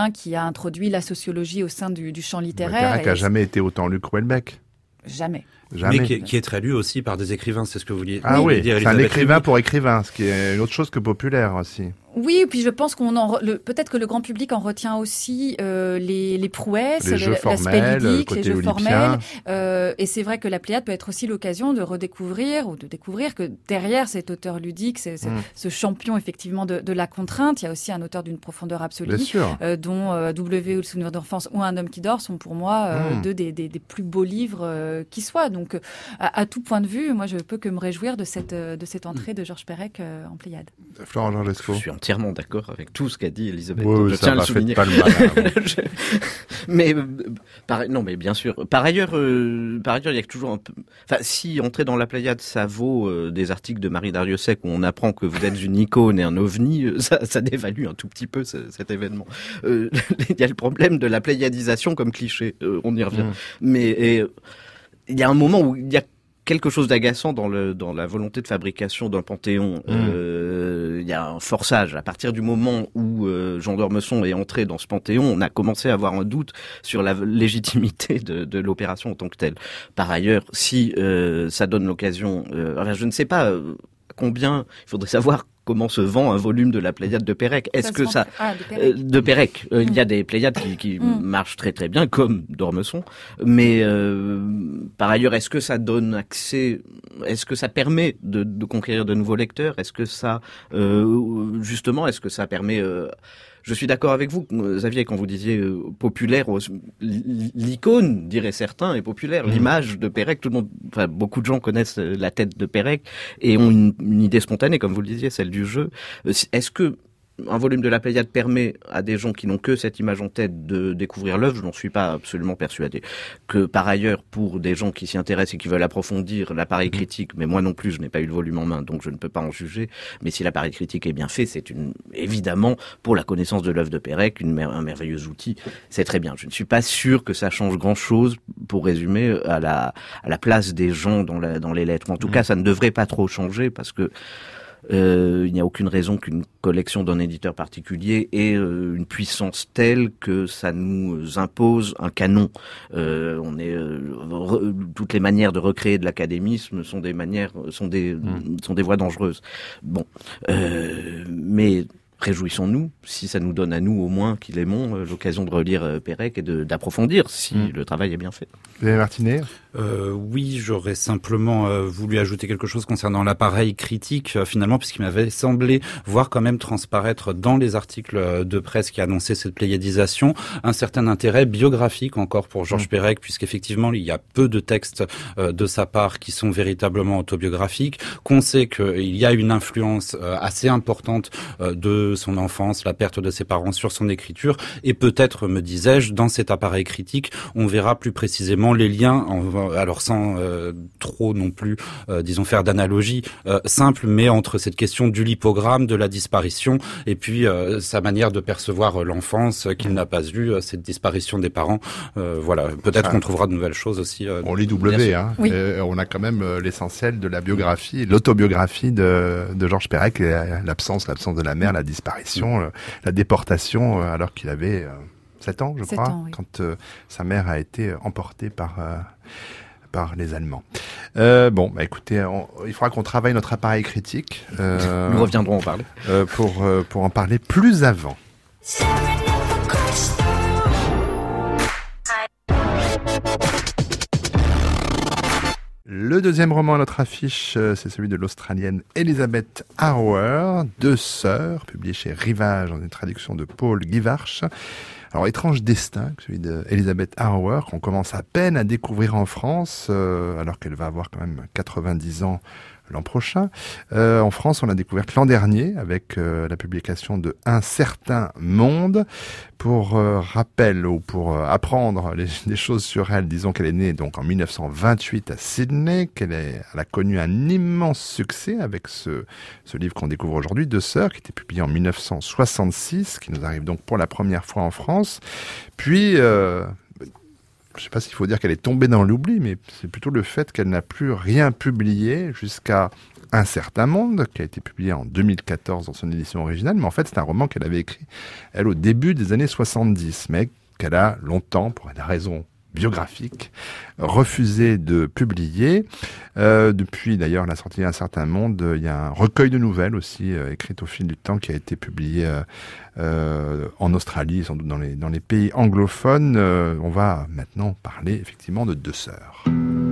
D: écrivain qui a introduit la sociologie au sein du, du champ littéraire.
A: Perec n'a jamais été autant lu que Houellebecq.
D: Jamais.
A: Jamais.
F: Mais qui est, qui est très lu aussi par des écrivains, c'est ce que vous vouliez
A: ah oui,
F: dire.
A: C'est un écrivain pour écrivain, ce qui est une autre chose que populaire aussi.
D: Oui, puis je pense qu'on en, le, peut-être que le grand public en retient aussi euh, les, les prouesses,
A: les jeux
D: l'aspect ludique, les jeux
A: olympien.
D: formels. Euh, et c'est vrai que la Pléiade peut être aussi l'occasion de redécouvrir ou de découvrir que derrière cet auteur ludique, c'est, c'est, mm. ce champion effectivement de, de la contrainte, il y a aussi un auteur d'une profondeur absolue, euh, dont euh, W ou le souvenir d'enfance ou Un homme qui dort sont pour moi euh, mm. deux des, des, des plus beaux livres euh, qui soient. Donc, à, à tout point de vue, moi, je peux que me réjouir de cette, de cette entrée de Georges Perec euh, en Pléiade.
A: Florent Georgesco.
C: Je suis entièrement d'accord avec tout ce qu'a dit Elisabeth.
A: Oui,
C: je
A: ça
C: tiens à le souligner.
A: Pas le mal, hein, bon.
C: je... Mais euh, par... non, mais bien sûr. Par ailleurs, euh, par ailleurs, il y a toujours un peu. Enfin, si entrer dans la Pléiade, ça vaut euh, des articles de Marie Dariussec où on apprend que vous êtes une icône et un ovni, euh, ça, ça dévalue un tout petit peu ce, cet événement. Euh, il y a le problème de la pléiadisation comme cliché. Euh, on y revient. Mmh. Mais et, il y a un moment où il y a quelque chose d'agaçant dans le dans la volonté de fabrication d'un panthéon. Mmh. Euh, il y a un forçage. À partir du moment où euh, Jean d'Ormesson est entré dans ce panthéon, on a commencé à avoir un doute sur la légitimité de, de l'opération en tant que telle. Par ailleurs, si euh, ça donne l'occasion, euh, enfin, je ne sais pas euh, combien, il faudrait savoir comment se vend un volume de la Pléiade de Perec. Est-ce ça que ça...
D: Ah, de Perec.
C: Euh, de Perec. Euh, mmh. Il y a des Pléiades qui, qui mmh. marchent très très bien, comme d'Ormesson. Mais euh, par ailleurs, est-ce que ça donne accès... Est-ce que ça permet de, de conquérir de nouveaux lecteurs ? Est-ce que ça... Euh, justement, est-ce que ça permet... Euh, Je suis d'accord avec vous, Xavier, quand vous disiez euh, populaire, l'icône, diraient certains, est populaire. Mmh. L'image de Perec, tout le monde, enfin, beaucoup de gens connaissent la tête de Perec et ont une, une idée spontanée, comme vous le disiez, celle du jeu. Est-ce que un volume de la Pléiade permet à des gens qui n'ont que cette image en tête de découvrir l'œuvre? Je n'en suis pas absolument persuadé. Que par ailleurs, pour des gens qui s'y intéressent et qui veulent approfondir l'appareil critique, mais moi non plus, je n'ai pas eu le volume en main, donc je ne peux pas en juger, mais si l'appareil critique est bien fait, c'est une, évidemment, pour la connaissance de l'œuvre de Perec, une, un merveilleux outil. C'est très bien. Je ne suis pas sûr que ça change grand-chose, pour résumer, à la, à la place des gens dans, la, dans les lettres. En tout mmh. cas, ça ne devrait pas trop changer, parce que Euh, il n'y a aucune raison qu'une collection d'un éditeur particulier ait euh, une puissance telle que ça nous impose un canon. Euh, on est euh, re, toutes les manières de recréer de l'académisme sont des manières, sont des, mmh. sont des voies dangereuses. Bon, euh, mais réjouissons-nous, si ça nous donne à nous au moins qui l'aimons euh, l'occasion de relire euh, Perec et de, d'approfondir si mmh. le travail est bien fait.
A: Xavier Martinet ?
F: Euh, oui, j'aurais simplement euh, voulu ajouter quelque chose concernant l'appareil critique, euh, finalement, puisqu'il m'avait semblé voir quand même transparaître dans les articles de presse qui annonçaient cette pléiadisation un certain intérêt biographique encore pour Georges mmh. Perec, puisqu'effectivement, il y a peu de textes euh, de sa part qui sont véritablement autobiographiques, qu'on sait qu'il y a une influence euh, assez importante euh, de son enfance, la perte de ses parents sur son écriture, et peut-être, me disais-je, dans cet appareil critique, on verra plus précisément les liens, en, alors sans euh, trop non plus, euh, disons, faire d'analogie euh, simple, mais entre cette question du lipogramme, de la disparition, et puis euh, sa manière de percevoir l'enfance euh, qu'il n'a pas eue, euh, cette disparition des parents. Euh, voilà, peut-être ah. qu'on trouvera de nouvelles choses aussi. Euh,
A: on lit W, hein. Oui. Et on a quand même euh, l'essentiel de la biographie, l'autobiographie de, de Georges Perec, l'absence, l'absence de la mère, la disparition, mmh. la déportation, alors qu'il avait sept ans, je crois,
D: ans, oui.
A: quand euh, sa mère a été emportée par euh, par les Allemands. Euh, bon, bah écoutez, on, il faudra qu'on travaille notre appareil critique.
C: Euh, Nous reviendrons en parler.
A: Euh, pour euh, pour en parler plus avant. Le deuxième roman à notre affiche, c'est celui de l'Australienne Elizabeth Harwer, Deux sœurs, publié chez Rivage dans une traduction de Paul Guivarch. Alors, étrange destin, celui d'Elizabeth Harwer, qu'on commence à peine à découvrir en France, euh, alors qu'elle va avoir quand même quatre-vingt-dix ans l'an prochain. Euh, en France, on l'a découverte l'an dernier avec euh, la publication de Un certain monde. Pour euh, rappel ou pour euh, apprendre les, les choses sur elle, disons qu'elle est née donc en mille neuf cent vingt-huit à Sydney, qu'elle est, elle a connu un immense succès avec ce, ce livre qu'on découvre aujourd'hui, Deux sœurs, qui était publié en mille neuf cent soixante-six, qui nous arrive donc pour la première fois en France. Puis, euh, je ne sais pas s'il faut dire qu'elle est tombée dans l'oubli, mais c'est plutôt le fait qu'elle n'a plus rien publié jusqu'à Un certain monde, qui a été publié en deux mille quatorze dans son édition originale, mais en fait c'est un roman qu'elle avait écrit, elle, au début des années soixante-dix, mais qu'elle a longtemps, pour une raison biographique, refusé de publier. Euh, depuis d'ailleurs la sortie d'Un certain monde, il y a un recueil de nouvelles aussi, euh, écrites au fil du temps, qui a été publié euh, euh, en Australie, sans doute dans les, dans les pays anglophones. Euh, on va maintenant parler effectivement de Deux sœurs.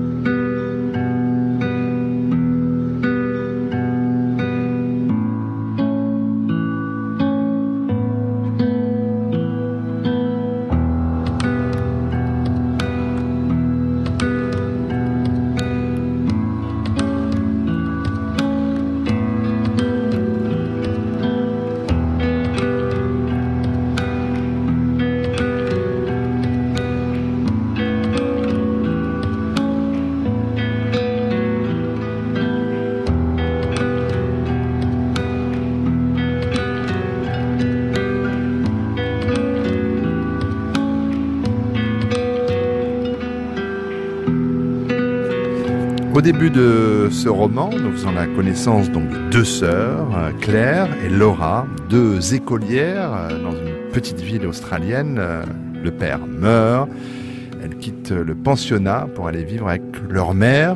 A: Au début de ce roman, nous faisons la connaissance donc de deux sœurs, Claire et Laura, deux écolières dans une petite ville australienne. Le père meurt, elles quittent le pensionnat pour aller vivre avec leur mère,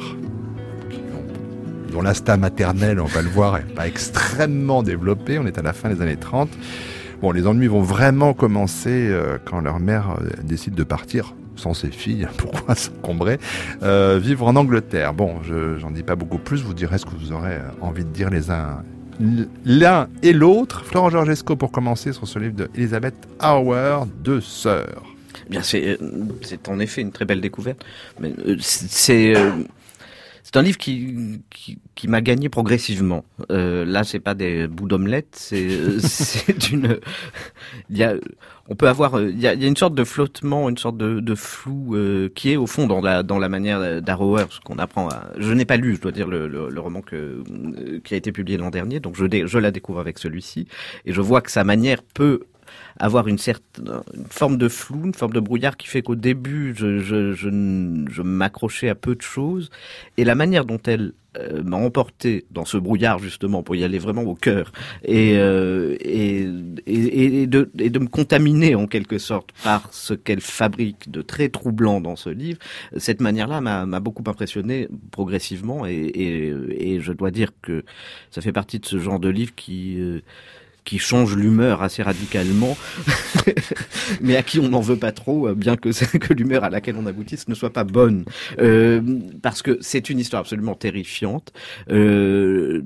A: dont l'instinct maternel, on va le voir, n'est pas extrêmement développé. On est à la fin des années trente. Bon, les ennuis vont vraiment commencer quand leur mère décide de partir sans ses filles, pourquoi s'encombrer, euh, vivre en Angleterre. Bon, je j'en dis pas beaucoup plus, vous direz ce que vous aurez envie de dire les uns l'un et l'autre. Florent Georgesco pour commencer sur ce livre de Elizabeth Harwer, Deux sœurs.
C: Eh bien, c'est c'est en effet une très belle découverte. Mais c'est euh, c'est un livre qui qui, qui m'a gagné progressivement. Euh, là, c'est pas des bouts d'omelette, c'est c'est une il y a on peut avoir, il y a, il y a une sorte de flottement, une sorte de, de flou euh, qui est au fond dans la dans la manière d'Harrower, ce qu'on apprend. À, je n'ai pas lu, je dois dire, le, le, le roman que euh, qui a été publié l'an dernier, donc je je la découvre avec celui-ci et je vois que sa manière peut avoir une certaine une forme de flou, une forme de brouillard qui fait qu'au début je je je, je m'accrochais à peu de choses et la manière dont elle euh, m'a emporté dans ce brouillard justement pour y aller vraiment au cœur et euh, et, et et de et de me contaminer en quelque sorte par ce qu'elle fabrique de très troublant dans ce livre. Cette manière-là m'a m'a beaucoup impressionné progressivement et et et je dois dire que ça fait partie de ce genre de livre qui euh, qui change l'humeur assez radicalement, mais à qui on n'en veut pas trop, bien que, que l'humeur à laquelle on aboutisse ne soit pas bonne. Euh, parce que c'est une histoire absolument terrifiante. Euh,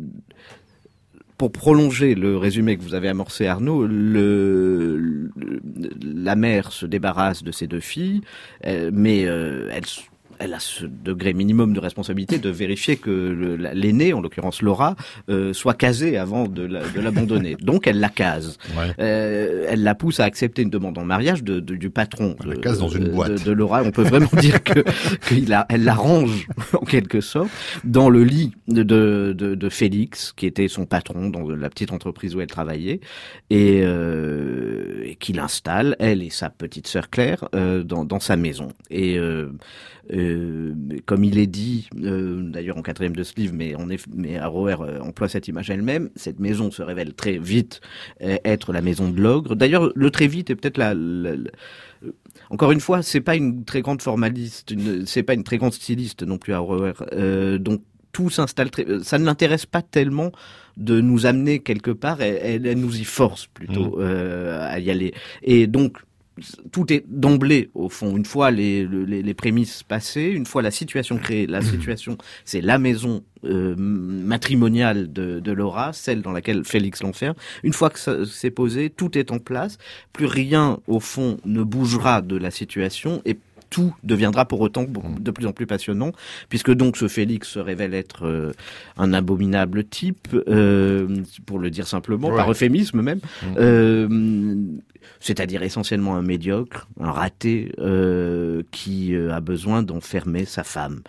C: pour prolonger le résumé que vous avez amorcé, Arnaud, le, le, la mère se débarrasse de ses deux filles, euh, mais euh, elle... elle a ce degré minimum de responsabilité de vérifier que le, l'aînée, en l'occurrence Laura, euh, soit casée avant de, la, de l'abandonner. Donc elle la case. Ouais. Euh, elle la pousse à accepter une demande en mariage de, de, du patron
A: elle de, la case dans une boîte.
C: De, de Laura. On peut vraiment dire que qu'il a, elle l'arrange en quelque sorte dans le lit de, de, de, de Félix, qui était son patron dans la petite entreprise où elle travaillait, et, euh, et qui l'installe, elle et sa petite sœur Claire, euh, dans, dans sa maison. Et euh, Euh, comme il est dit, euh, d'ailleurs en quatrième de ce livre, mais, on est, mais Harrower euh, emploie cette image elle-même, cette maison se révèle très vite euh, être la maison de l'ogre. D'ailleurs, le très vite est peut-être la... la, la encore une fois, c'est pas une très grande formaliste, une, c'est pas une très grande styliste non plus Harrower. Euh, donc tout s'installe très... Ça ne l'intéresse pas tellement de nous amener quelque part, elle, elle, elle nous y force plutôt mmh. euh, à y aller. Et donc tout est d'emblée, au fond. Une fois les, les, les prémices passées, une fois la situation créée, la situation, c'est la maison euh, matrimoniale de, de Laura, celle dans laquelle Félix l'enferme. Une fois que ça s'est posé, tout est en place. Plus rien, au fond, ne bougera de la situation et tout deviendra pour autant de plus en plus passionnant, puisque donc ce Félix se révèle être euh, un abominable type, euh, pour le dire simplement, ouais. par euphémisme même, mmh. euh, c'est-à-dire essentiellement un médiocre, un raté, euh, qui euh, a besoin d'enfermer sa femme.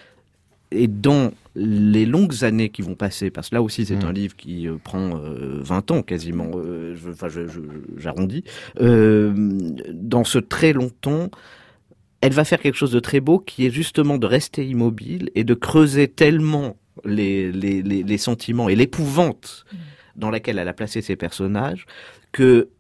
C: Et dans les longues années qui vont passer, parce que là aussi c'est mmh. un livre qui euh, prend euh, vingt ans quasiment, euh, je, enfin je, je, j'arrondis, euh, dans ce très long temps, elle va faire quelque chose de très beau qui est justement de rester immobile et de creuser tellement les, les, les, les sentiments et l'épouvante dans laquelle elle a placé ses personnages que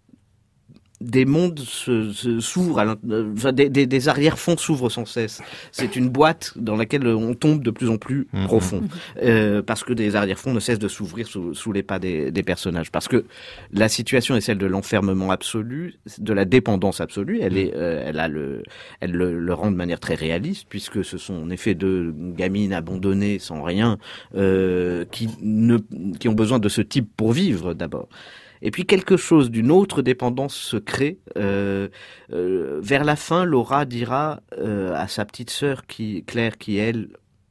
C: des mondes se, se, s'ouvrent, à enfin, des, des, des arrière-fonds s'ouvrent sans cesse. C'est une boîte dans laquelle on tombe de plus en plus mmh. profond, euh, parce que des arrière-fonds ne cessent de s'ouvrir sous, sous les pas des, des personnages. Parce que la situation est celle de l'enfermement absolu, de la dépendance absolue. Elle est, euh, elle a le, elle le, le rend de manière très réaliste, puisque ce sont en effet deux gamines abandonnées sans rien, euh, qui ne, qui ont besoin de ce type pour vivre d'abord. Et puis quelque chose d'une autre dépendance se crée. Euh, euh, vers la fin, Laura dira euh, à sa petite sœur, qui, Claire, qui elle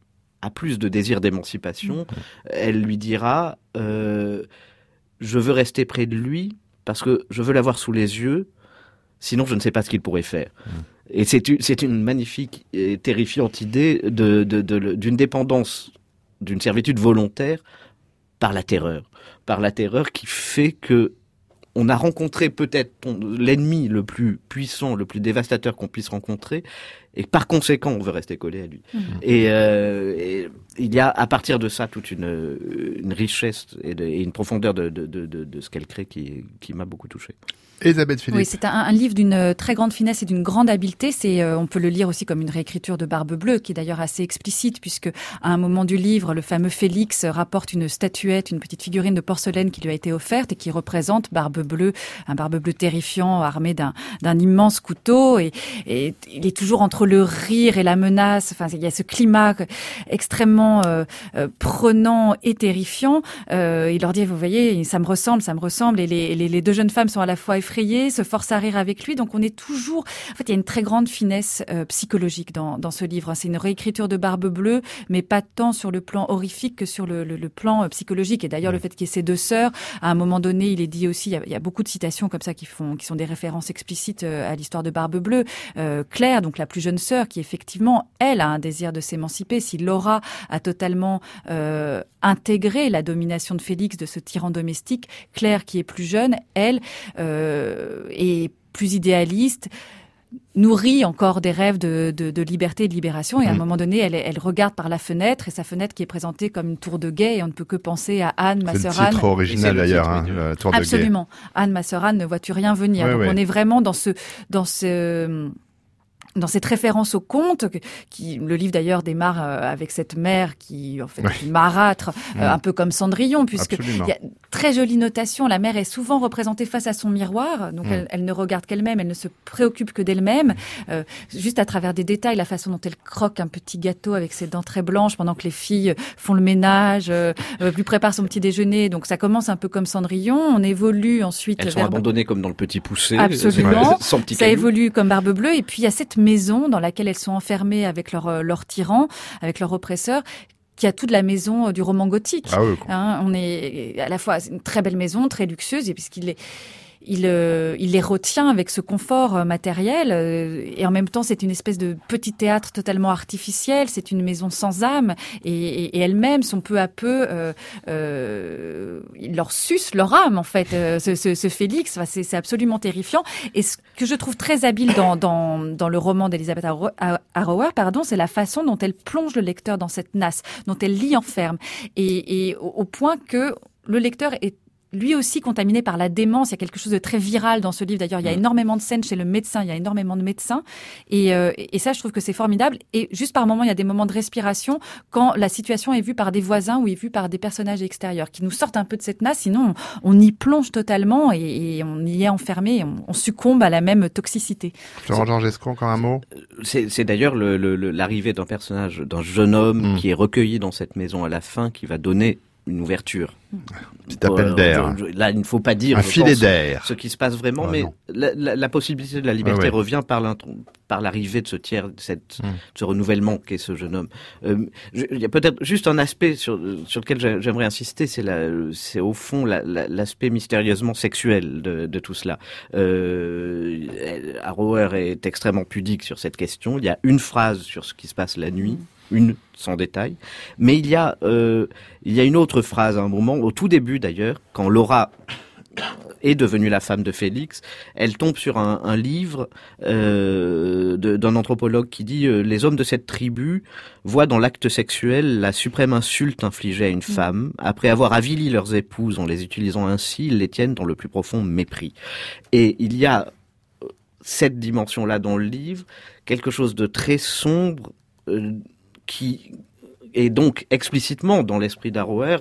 C: a plus de désir d'émancipation, elle lui dira euh, « Je veux rester près de lui parce que je veux l'avoir sous les yeux, sinon je ne sais pas ce qu'il pourrait faire. » Et c'est une, c'est une magnifique et terrifiante idée de, de, de, d'une dépendance, d'une servitude volontaire par la terreur. Par la terreur qui fait que on a rencontré peut-être ton, l'ennemi le plus puissant, le plus dévastateur qu'on puisse rencontrer, et par conséquent, on veut rester collé à lui. Mmh. Et, euh, et il y a à partir de ça toute une, une richesse et, de, et une profondeur de, de, de, de, de ce qu'elle crée qui, qui m'a beaucoup touché.
A: Elisabeth Philippe.
D: Oui, c'est un, un livre d'une très grande finesse et d'une grande habileté. C'est, euh, on peut le lire aussi comme une réécriture de Barbe Bleue, qui est d'ailleurs assez explicite, puisque à un moment du livre, le fameux Félix rapporte une statuette, une petite figurine de porcelaine qui lui a été offerte et qui représente Barbe Bleue, un Barbe Bleue terrifiant, armé d'un, d'un immense couteau. Et, et il est toujours entre le rire et la menace. Enfin, il y a ce climat extrêmement euh, euh, prenant et terrifiant. Euh, il leur dit, vous voyez, ça me ressemble, ça me ressemble. Et les, les, les deux jeunes femmes sont à la fois effrayé, se force à rire avec lui. Donc on est toujours... En fait, il y a une très grande finesse euh, psychologique dans, dans ce livre. C'est une réécriture de Barbe Bleue, mais pas tant sur le plan horrifique que sur le, le, le plan euh, psychologique. Et d'ailleurs, le fait qu'il y ait ces deux sœurs, à un moment donné, il est dit aussi, il y a, il y a beaucoup de citations comme ça qui font, qui sont des références explicites euh, à l'histoire de Barbe Bleue. Euh, Claire, donc la plus jeune sœur, qui effectivement, elle, a un désir de s'émanciper. Si Laura a totalement euh, intégré la domination de Félix, de ce tyran domestique, Claire, qui est plus jeune, elle... Euh, et plus idéaliste, nourrit encore des rêves de, de, de liberté et de libération. Et à un moment donné, elle, elle regarde par la fenêtre, et sa fenêtre qui est présentée comme une tour de guet, et on ne peut que penser à Anne, ma sœur Anne.
A: C'est le titre original d'ailleurs, hein, la tour de guet.
D: Absolument. Anne, ma sœur Anne, ne vois-tu rien venir.
A: Ouais,
D: Donc
A: ouais. On
D: est vraiment dans ce... Dans ce dans cette référence au conte, qui le livre d'ailleurs démarre avec cette mère qui en fait
A: ouais.
D: qui marâtre, mmh. euh, un peu comme Cendrillon, puisque
A: Absolument.
D: il y a très jolie notation. La mère est souvent représentée face à son miroir, donc mmh. elle, elle ne regarde qu'elle-même, elle ne se préoccupe que d'elle-même. Euh, juste à travers des détails, la façon dont elle croque un petit gâteau avec ses dents très blanches pendant que les filles font le ménage, euh, lui préparent son petit déjeuner. Donc ça commence un peu comme Cendrillon. On évolue ensuite.
C: Elles sont
D: vers...
C: abandonnées comme dans Le Petit Poucet.
D: Absolument.
C: Sans petit
D: ça
C: caillou.
D: évolue comme Barbe Bleue. Et puis il y a cette maison dans laquelle elles sont enfermées avec leur, leur tyran, avec leur oppresseur, qui a toute la maison du roman gothique.
A: Ah oui,
D: hein, on est à la fois c'est une très belle maison, très luxueuse, et puisqu'il est Il, euh, il les retient avec ce confort euh, matériel euh, et en même temps c'est une espèce de petit théâtre totalement artificiel, c'est une maison sans âme et, et, et elles-mêmes sont peu à peu euh, euh, il leur suce leur âme en fait euh, ce, ce, ce Félix, enfin, c'est, c'est absolument terrifiant. Et ce que je trouve très habile dans, dans, dans le roman d'Elizabeth Harrower, pardon, c'est la façon dont elle plonge le lecteur dans cette nasse, dont elle l'y enferme et, et au, au point que le lecteur est lui aussi contaminé par la démence. Il y a quelque chose de très viral dans ce livre. D'ailleurs, il y a énormément de scènes chez le médecin. Il y a énormément de médecins. Et, euh, et ça, je trouve que c'est formidable. Et juste par moments, il y a des moments de respiration quand la situation est vue par des voisins ou est vue par des personnages extérieurs qui nous sortent un peu de cette nasse. Sinon, on, on y plonge totalement et, et on y est enfermé. Et on, on succombe à la même toxicité.
A: Florent Gescon, encore un mot?
C: C'est, c'est d'ailleurs le, le, le, l'arrivée d'un personnage, d'un jeune homme mmh. qui est recueilli dans cette maison à la fin qui va donner une ouverture.
A: Petit appel d'air.
C: Euh, là, il ne faut pas dire
A: un filet
C: pense,
A: d'air.
C: Ce qui se passe vraiment,
A: oh,
C: mais la, la, la possibilité de la liberté
A: ouais, ouais.
C: revient par, par l'arrivée de ce tiers, de cette, mm. ce renouvellement qu'est ce jeune homme. Euh, je, il y a peut-être juste un aspect sur, sur lequel j'aimerais insister, c'est, la, c'est au fond la, la, l'aspect mystérieusement sexuel de, de tout cela. Euh, Harrower est extrêmement pudique sur cette question. Il y a une phrase sur ce qui se passe la nuit. Une sans détail, mais il y a euh, il y a une autre phrase à un moment au tout début d'ailleurs quand Laura est devenue la femme de Félix, elle tombe sur un, un livre euh, de, d'un anthropologue qui dit euh, « Les hommes de cette tribu voient dans l'acte sexuel la suprême insulte infligée à une femme. Après avoir avili leurs épouses en les utilisant ainsi, ils les tiennent dans le plus profond mépris. » Et il y a cette dimension-là dans le livre, quelque chose de très sombre euh, qui est donc explicitement dans l'esprit d'Arroer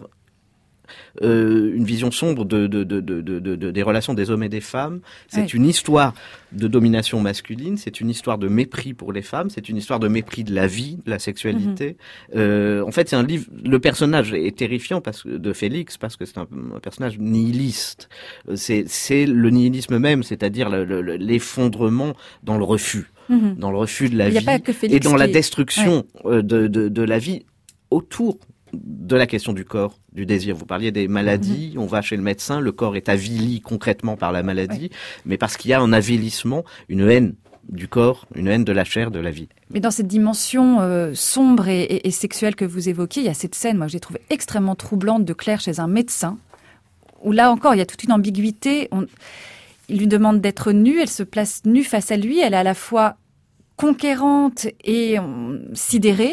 C: euh, une vision sombre de, de, de, de, de, de, des relations des hommes et des femmes. C'est oui. une histoire de domination masculine, c'est une histoire de mépris pour les femmes, c'est une histoire de mépris de la vie, de la sexualité. Mm-hmm. Euh, en fait, c'est un livre. Le personnage est terrifiant parce que de Félix parce que c'est un, un personnage nihiliste. C'est, c'est le nihilisme même, c'est-à-dire le, le, l'effondrement dans le refus, mm-hmm. dans le refus de la vie et dans la destruction ouais. de, de, de la vie autour de la question du corps, du désir. Vous parliez des maladies, mmh. on va chez le médecin, le corps est avili concrètement par la maladie, oui. mais parce qu'il y a un avilissement, une haine du corps, une haine de la chair, de la vie.
D: Mais dans cette dimension euh, sombre et, et, et sexuelle que vous évoquiez, il y a cette scène, moi j'ai trouvé extrêmement troublante de Claire chez un médecin, où là encore il y a toute une ambiguïté. On... Il lui demande d'être nue, elle se place nue face à lui, elle est à la fois conquérante et euh, sidérée.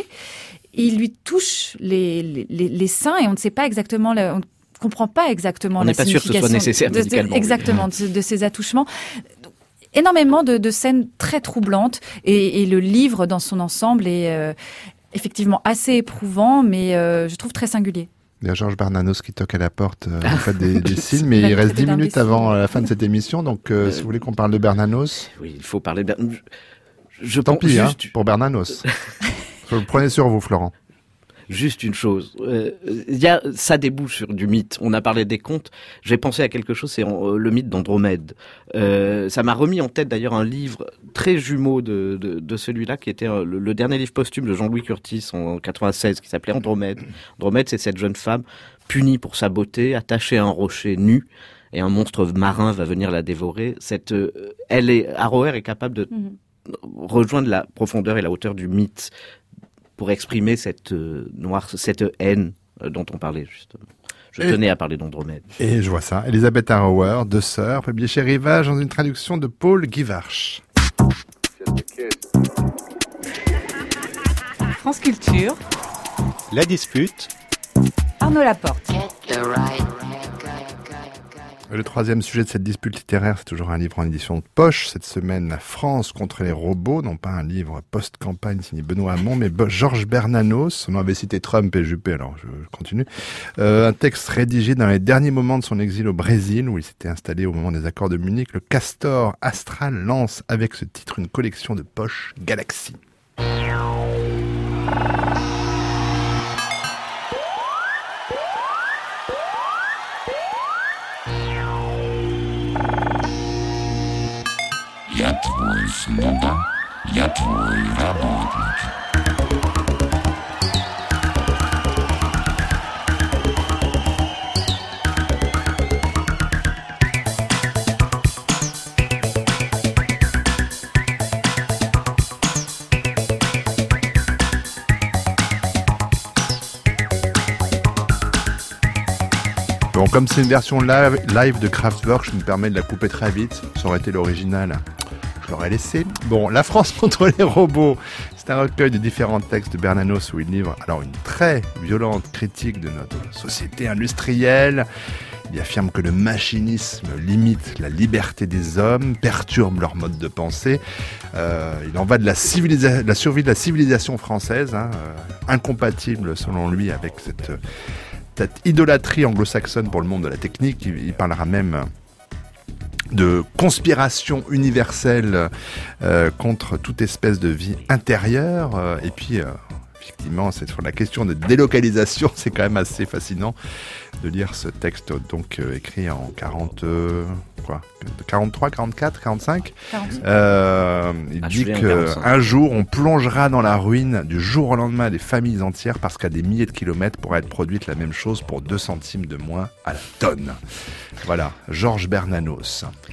D: Il lui touche les, les, les seins et on ne sait pas exactement, le, on ne comprend pas exactement
C: on
D: la
C: signification. On n'est pas sûr que ce soit nécessaire
D: de,
C: médicalement.
D: De, exactement, de, de ces attouchements. Énormément de, de scènes très troublantes et, et le livre dans son ensemble est euh, effectivement assez éprouvant, mais euh, je trouve très singulier.
A: Il y a Georges Bernanos qui toque à la porte, euh, en fait des, des signes, mais il reste dix minutes avant la fin de cette émission, donc euh, euh, si vous voulez qu'on parle de Bernanos.
C: Oui, il faut parler de Bernanos. Je, je
A: Tant pis, juste... hein, pour Bernanos. Vous le prenez sur vous, Florent.
C: Juste une chose, euh, y a, ça débouche sur du mythe. On a parlé des contes. J'ai pensé à quelque chose, c'est en, le mythe d'Andromède. Euh, ça m'a remis en tête d'ailleurs un livre très jumeau de, de, de celui-là, qui était le, le dernier livre posthume de Jean-Louis Curtis en quatre-vingt-seize, qui s'appelait Andromède. Andromède, c'est cette jeune femme punie pour sa beauté, attachée à un rocher nu, et un monstre marin va venir la dévorer. Cette, euh, elle est, Arroer est capable de mmh. rejoindre la profondeur et la hauteur du mythe pour exprimer cette euh, noire, cette haine euh, dont on parlait justement. Je et, tenais à parler d'Andromède.
A: Et je vois ça. Elisabeth Arroer, Deux sœurs, publié chez Rivage dans une traduction de Paul Guivarch.
E: France Culture.
G: La dispute.
E: Arnaud Laporte.
A: Le troisième sujet de cette dispute littéraire, c'est toujours un livre en édition de poche. Cette semaine, La France contre les robots, non pas un livre post-campagne signé Benoît Hamon, mais Georges Bernanos. On avait cité Trump et Juppé, alors je continue. Euh, un texte rédigé dans les derniers moments de son exil au Brésil, où il s'était installé au moment des accords de Munich. Le Castor Astral lance avec ce titre une collection de poches Galaxy.
H: Я твой слуга, я твой работник.
A: Bon, comme c'est une version live, live de Kraftwerk, je me permets de la couper très vite. Ça aurait été l'original, je l'aurais laissé. Bon, La France contre les robots, c'est un recueil de différents textes de Bernanos où il livre alors une très violente critique de notre société industrielle. Il affirme que le machinisme limite la liberté des hommes, perturbe leur mode de pensée. Euh, il en va de la, civilisa- de la survie de la civilisation française, hein, euh, incompatible selon lui avec cette... cette idolâtrie anglo-saxonne pour le monde de la technique. Il parlera même de conspiration universelle euh, contre toute espèce de vie intérieure. Euh, et puis, euh, effectivement, c'est sur la question de délocalisation, c'est quand même assez fascinant de lire ce texte donc euh, écrit en quarante, euh, quoi, quarante-trois, quarante-quatre, quarante-cinq. quarante-cinq. Euh, il ah, dit qu'un jour, on plongera dans la ruine du jour au lendemain des familles entières parce qu'à des milliers de kilomètres pourra être produite la même chose pour deux centimes de moins à la tonne. Voilà, Georges Bernanos.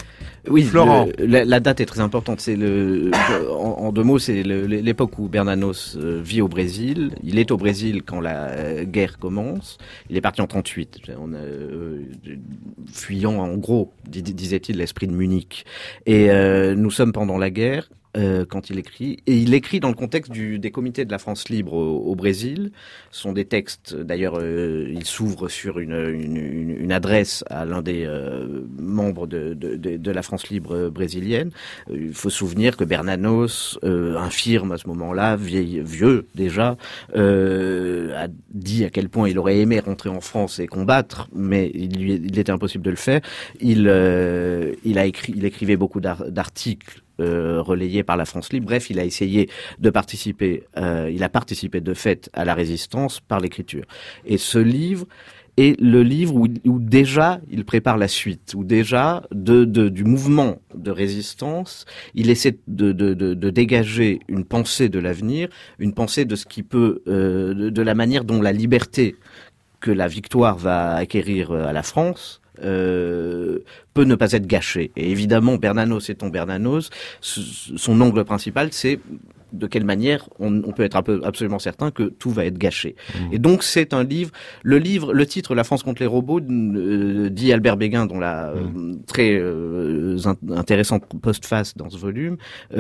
C: Oui,
A: Florent.
C: le, la, la date est très importante. C'est le, en, en deux mots, c'est le, l'époque où Bernanos vit au Brésil. Il est au Brésil quand la guerre commence. Il est parti en trente-huit, on a, euh, fuyant en gros, disait-il, l'esprit de Munich. Et euh, nous sommes pendant la guerre. Euh, quand il écrit, et il écrit dans le contexte du, des comités de la France libre au, au Brésil. Ce sont des textes, d'ailleurs, euh, il s'ouvre sur une, une, une, une adresse à l'un des euh, membres de, de, de, de la France libre brésilienne. Euh, il faut se souvenir que Bernanos, euh, infirme à ce moment-là, vieille, vieux déjà, euh, a dit à quel point il aurait aimé rentrer en France et combattre, mais il, lui, il était impossible de le faire. Il, euh, il a écrit, il écrivait beaucoup d'articles Euh, relayé par la France libre. Bref, il a essayé de participer, euh, il a participé de fait à la résistance par l'écriture. Et ce livre est le livre où, où déjà il prépare la suite, où déjà de, de, du mouvement de résistance, il essaie de, de, de, de dégager une pensée de l'avenir, une pensée de ce qui peut, euh, de, de la manière dont la liberté que la victoire va acquérir à la France Euh, peut ne pas être gâché. Et évidemment, Bernanos étant Bernanos, son angle principal, c'est de quelle manière on, on peut être un peu, absolument certain que tout va être gâché. Mmh. Et donc c'est un livre, le livre, le titre La France contre les robots, euh, dit Albert Béguin, dont la mmh. euh, très euh, intéressante postface dans ce volume,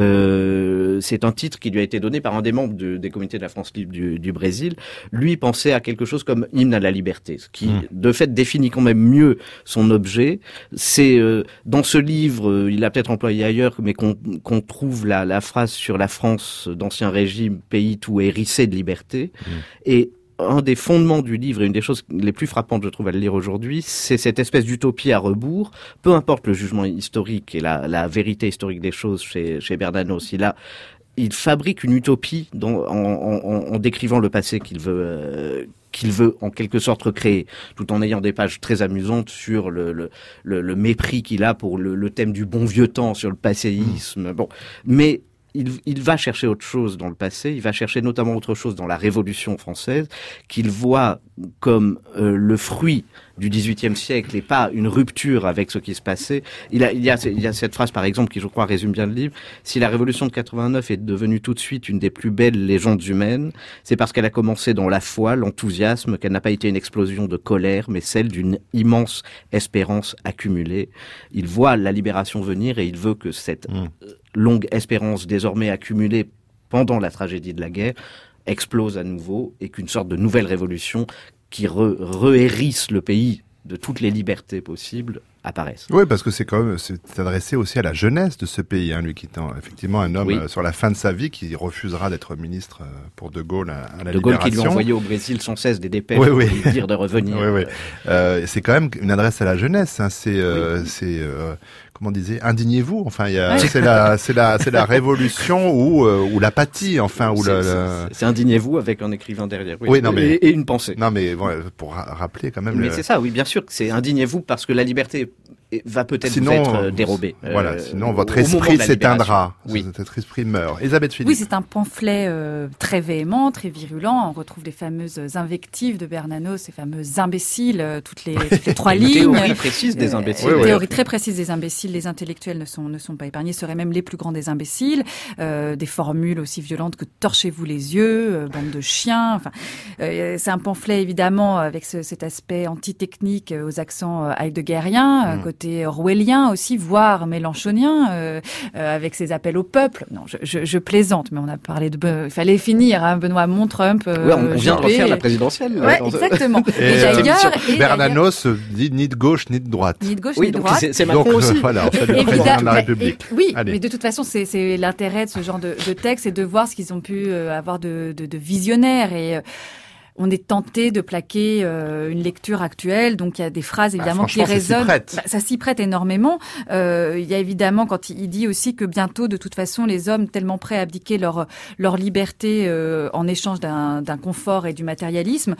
C: euh, c'est un titre qui lui a été donné par un des membres de, des comités de la France libre du, du Brésil. Lui pensait à quelque chose comme hymne à la liberté, ce qui mmh. de fait définit quand même mieux son objet. C'est euh, dans ce livre, euh, il a peut-être employé ailleurs, mais qu'on, qu'on trouve la, la phrase sur la France d'ancien régime, pays tout hérissé de liberté. Mmh. Et un des fondements du livre, et une des choses les plus frappantes, je trouve, à le lire aujourd'hui, c'est cette espèce d'utopie à rebours. Peu importe le jugement historique et la, la vérité historique des choses chez, chez Bernanos, il a il fabrique une utopie dans, en, en, en décrivant le passé qu'il veut euh, qu'il veut en quelque sorte recréer, tout en ayant des pages très amusantes sur le, le, le, le mépris qu'il a pour le, le thème du bon vieux temps, sur le passéisme. Mmh. Bon, mais Il, il va chercher autre chose dans le passé, il va chercher notamment autre chose dans la Révolution française, qu'il voit comme euh, le fruit du dix-huitième siècle et pas une rupture avec ce qui se passait. Il, a, il, y a, il y a cette phrase, par exemple, qui je crois résume bien le livre. Si la Révolution de quatre-vingt-neuf est devenue tout de suite une des plus belles légendes humaines, c'est parce qu'elle a commencé dans la foi, l'enthousiasme, qu'elle n'a pas été une explosion de colère, mais celle d'une immense espérance accumulée. Il voit la libération venir et il veut que cette mmh. longue espérance désormais accumulée pendant la tragédie de la guerre explose à nouveau et qu'une sorte de nouvelle révolution qui re, re-hérisse le pays de toutes les libertés possibles apparaissent.
A: Oui, parce que c'est quand même c'est adressé aussi à la jeunesse de ce pays, hein, lui qui est effectivement un homme oui. euh, sur la fin de sa vie qui refusera d'être ministre euh, pour De Gaulle à, à la
C: De
A: Libération.
C: Gaulle qui lui envoyait au Brésil sans cesse des dépêches
A: oui,
C: pour
A: oui.
C: lui dire de revenir.
A: oui, oui. Euh, c'est quand même une adresse à la jeunesse. Hein, c'est, euh, oui. c'est euh, comment on disait, indignez-vous. Enfin, il y a, c'est la, c'est la, c'est la révolution ou euh, ou l'apathie. Enfin, ou
C: c'est,
A: la,
C: c'est,
A: la...
C: c'est indignez-vous avec un écrivain derrière. Oui,
A: oui non mais
C: et, et une pensée.
A: Non mais bon, pour ra- rappeler quand même.
C: Mais
A: le...
C: c'est ça, oui, bien sûr que c'est indignez-vous parce que la liberté va peut-être
A: sinon,
C: vous être dérobée.
A: Voilà,
C: euh,
A: sinon votre esprit s'éteindra.
C: Oui.
A: Votre esprit meurt. Elisabeth Philippe.
D: Oui, c'est un pamphlet euh, très véhément, très virulent. On retrouve les fameuses invectives de Bernanos, ces fameux imbéciles, euh, toutes les, toutes les trois lignes.
C: Théorie précise des imbéciles.
D: Euh,
A: oui, oui.
D: Théorie très précise des imbéciles. Les intellectuels ne sont ne sont pas épargnés, seraient même les plus grands des imbéciles. Euh, des formules aussi violentes que torchez-vous les yeux, euh, bande de chiens. Enfin, euh, c'est un pamphlet évidemment avec ce, cet aspect antitechnique euh, aux accents euh, heideggeriens, mmh. côté orwellien aussi, voire mélenchonien, euh, euh, avec ses appels au peuple. Non, je, je, je plaisante, mais on a parlé de... Il fallait finir, hein, Benoît Mon-Trump. Euh,
C: ouais, on vient de refaire la présidentielle.
D: Ouais, exactement.
A: Et, et d'ailleurs, et Bernanos dit ni de gauche ni de droite.
D: Ni de gauche
C: oui,
D: ni de
C: donc
D: droite.
C: C'est, c'est Macron
A: donc,
C: aussi.
A: Voilà, c'est le président de la République.
D: Et, oui,
A: Allez.
D: Mais de toute façon, c'est, c'est l'intérêt de ce genre de, de texte, c'est de voir ce qu'ils ont pu euh, avoir de, de, de visionnaire et... Euh, on est tenté de plaquer euh, une lecture actuelle, donc il y a des phrases évidemment
A: bah,
D: qui résonnent.
A: Ça s'y prête,
D: bah, ça s'y prête énormément. Euh, il y a évidemment quand il dit aussi que bientôt, de toute façon, les hommes tellement prêts à abdiquer leur leur liberté euh, en échange d'un, d'un confort et du matérialisme,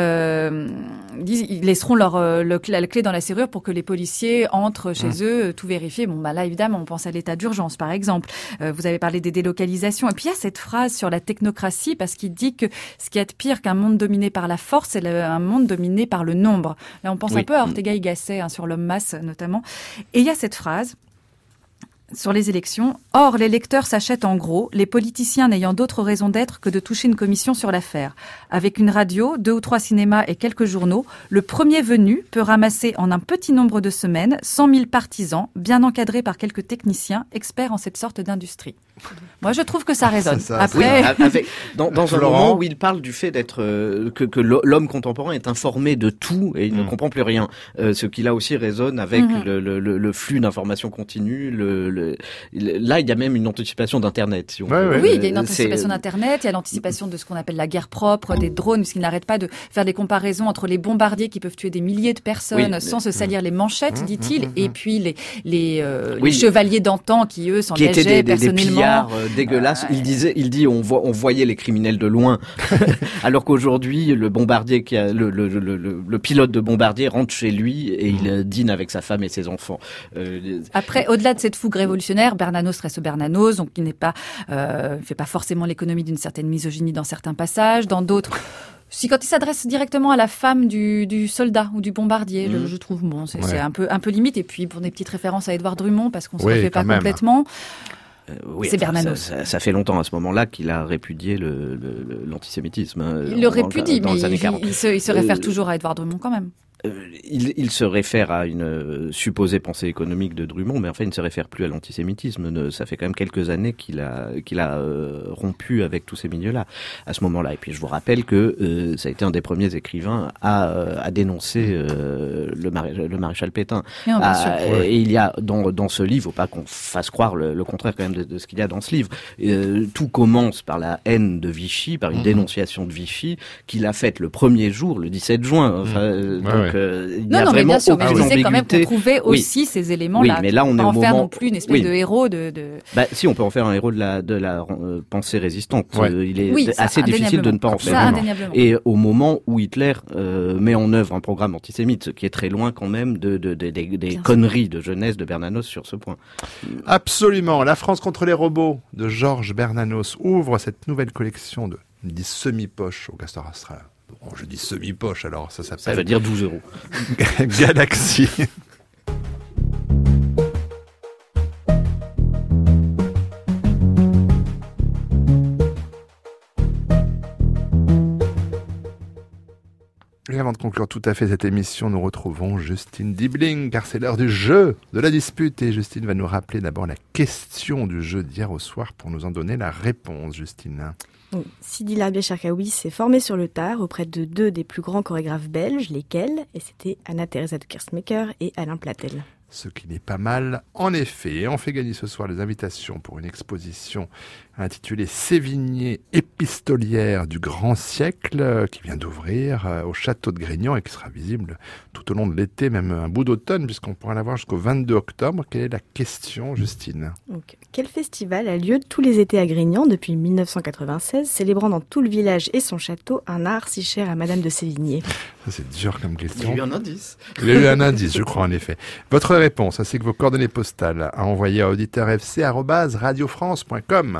D: euh, ils laisseront leur le, la clé dans la serrure pour que les policiers entrent chez mmh. eux, tout vérifier. Bon, bah là évidemment, on pense à l'état d'urgence, par exemple. Euh, vous avez parlé des délocalisations. Et puis il y a cette phrase sur la technocratie parce qu'il dit que ce qui est pire qu'un monde dominé par la force, c'est le, un monde dominé par le nombre. Là, on pense oui. un peu à Ortega y Gasset, hein, sur l'homme-masse notamment. Et il y a cette phrase sur les élections. Or, les lecteurs s'achètent en gros, les politiciens n'ayant d'autre raison d'être que de toucher une commission sur l'affaire. Avec une radio, deux ou trois cinémas et quelques journaux, le premier venu peut ramasser en un petit nombre de semaines cent mille partisans, bien encadrés par quelques techniciens experts en cette sorte d'industrie. Moi, je trouve que ça résonne.
A: Ça,
C: Après,
A: ça.
C: oui, avec, dans, dans un
A: Florent.
C: moment où il parle du fait d'être euh, que, que l'homme contemporain est informé de tout et il mmh. ne comprend plus rien, euh, ce qui là aussi résonne avec mmh. le, le, le flux d'informations continues. Le, le, là, il y a même une anticipation d'Internet. Si on
A: ouais,
C: veut.
A: Ouais.
D: Oui, il y a une anticipation d'Internet, il y a l'anticipation de ce qu'on appelle la guerre propre, des drones, puisqu'il n'arrête pas de faire des comparaisons entre les bombardiers qui peuvent tuer des milliers de personnes oui, sans mais... se salir les manchettes, dit-il, mmh. et puis les, les, euh,
C: oui.
D: les chevaliers d'antan qui eux s'engageaient
C: qui étaient des,
D: personnellement.
C: Des, des pillards euh, dégueulasses. Il disait, il dit, on, voit, on voyait les criminels de loin, alors qu'aujourd'hui, le bombardier, qui a, le, le, le, le, le pilote de bombardier rentre chez lui et il dîne avec sa femme et ses enfants. Euh,
D: Après, au-delà de cette fougue révolutionnaire, Bernanos reste Bernanos, donc il n'est pas, euh, fait pas forcément l'économie d'une certaine misogynie dans certains passages, dans d'autres. Si quand il s'adresse directement à la femme du, du soldat ou du bombardier, mmh. je, je trouve bon, c'est, ouais. c'est un peu un peu limite. Et puis pour des petites références à Édouard Drummond, parce qu'on se oui, refait pas même. complètement.
C: Euh, oui,
D: c'est
C: enfin,
D: Bernanos.
C: Ça, ça, ça fait longtemps à ce moment-là qu'il a répudié le, le, l'antisémitisme. Hein,
D: il le répudie,
C: dans, dans
D: mais
C: les
D: il, il, se, il se réfère
C: euh,
D: toujours à Édouard Drummond quand même.
C: Euh, il, il se réfère à une euh, supposée pensée économique de Drummond, mais en fait, il ne se réfère plus à l'antisémitisme. Ne, ça fait quand même quelques années qu'il a, qu'il a euh, rompu avec tous ces milieux-là, à ce moment-là. Et puis, je vous rappelle que euh, ça a été un des premiers écrivains à, euh, à dénoncer euh, le, maré, le maréchal Pétain.
D: Non, bien sûr.
C: À, et il y a, dans, dans ce livre, il ne faut pas qu'on fasse croire le, le contraire quand même de, de ce qu'il y a dans ce livre. Euh, tout commence par la haine de Vichy, par une mmh. dénonciation de Vichy, qu'il a faite le premier jour, le dix-sept juin. Enfin, mmh. donc, ouais. Euh, il
D: non,
C: y a
D: non, mais bien sûr, mais je disais
C: ambiguïté.
D: quand même qu'on trouvait aussi
C: oui.
D: ces éléments-là.
C: Oui, mais là, on est
D: pas
C: au
D: en
C: moment...
D: faire non plus une espèce oui. de héros de, de...
C: Bah, si, on peut en faire un héros de la, de la euh, pensée résistante.
A: Ouais.
C: Euh, il est
D: oui, ça,
C: assez difficile de ne pas en faire.
D: Ça,
C: Et au moment où Hitler euh, met en œuvre un programme antisémite, qui est très loin quand même de, de, de, de, de des conneries sûr. de jeunesse de Bernanos sur ce point.
A: Absolument. La France contre les robots de Georges Bernanos ouvre cette nouvelle collection de dix semi-poches au Castor Astral. Bon, je dis semi-poche, alors ça s'appelle...
C: Ça veut dire douze euros.
A: Galaxy. Et avant de conclure tout à fait cette émission, nous retrouvons Justine Dibling, car c'est l'heure du jeu, de la dispute. Et Justine va nous rappeler d'abord la question du jeu d'hier au soir pour nous en donner la réponse, Justine.
I: Oui. Sidi Larbier Cherkaoui s'est formé sur le tard auprès de deux des plus grands chorégraphes belges, lesquels, et c'était Anna-Theresa de Kerstmaker et Alain Platel.
A: Ce qui n'est pas mal, en effet. Et on fait gagner ce soir les invitations pour une exposition intitulée Sévigné épistolière du grand siècle, qui vient d'ouvrir au château de Grignan et qui sera visible tout au long de l'été, même un bout d'automne, puisqu'on pourra la voir jusqu'au vingt-deux octobre. Quelle est la question, Justine ?
I: Donc, quel festival a lieu tous les étés à Grignan depuis dix-neuf cent quatre-vingt-seize, célébrant dans tout le village et son château un art si cher à Madame de Sévigné ?
A: Ça, c'est dur comme question.
C: Il y a eu un indice.
A: Il y a eu un indice, je crois, en effet. Votre réponse, ainsi que vos coordonnées postales, à envoyer à auditeur f c arobase radio france point com.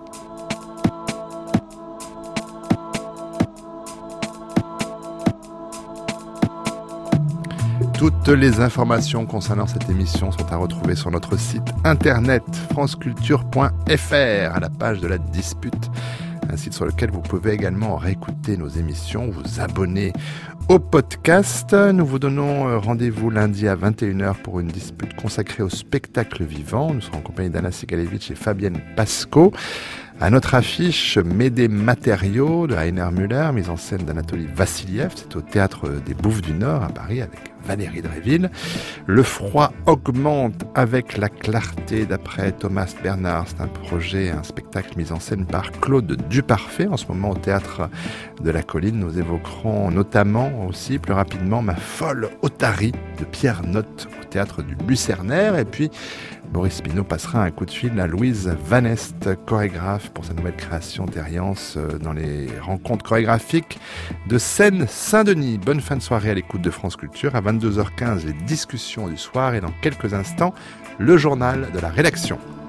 A: Toutes les informations concernant cette émission sont à retrouver sur notre site internet franceculture point f r à la page de la dispute, un site sur lequel vous pouvez également réécouter nos émissions, vous abonner au podcast. Nous vous donnons rendez-vous lundi à vingt et une heures pour une dispute consacrée au spectacle vivant. Nous serons en compagnie d'Anna Sigalevitch et Fabienne Pasco. À notre affiche, Médée Matériaux de Heiner Müller, mise en scène d'Anatoly Vassiliev. C'est au Théâtre des Bouffes du Nord à Paris avec Valérie Dréville. Le froid augmente avec la clarté d'après Thomas Bernard. C'est un projet, un spectacle mis en scène par Claude Duparfait. En ce moment au Théâtre de la Colline, nous évoquerons notamment aussi plus rapidement Ma folle Otarie de Pierre Notte au Théâtre du Lucernaire. Et puis Boris Pinault passera un coup de fil à Louise Van Est, chorégraphe pour sa nouvelle création Thériance dans les rencontres chorégraphiques de Seine-Saint-Denis. Bonne fin de soirée à l'écoute de France Culture. À vingt-deux heures quinze, les discussions du soir et dans quelques instants, le journal de la rédaction.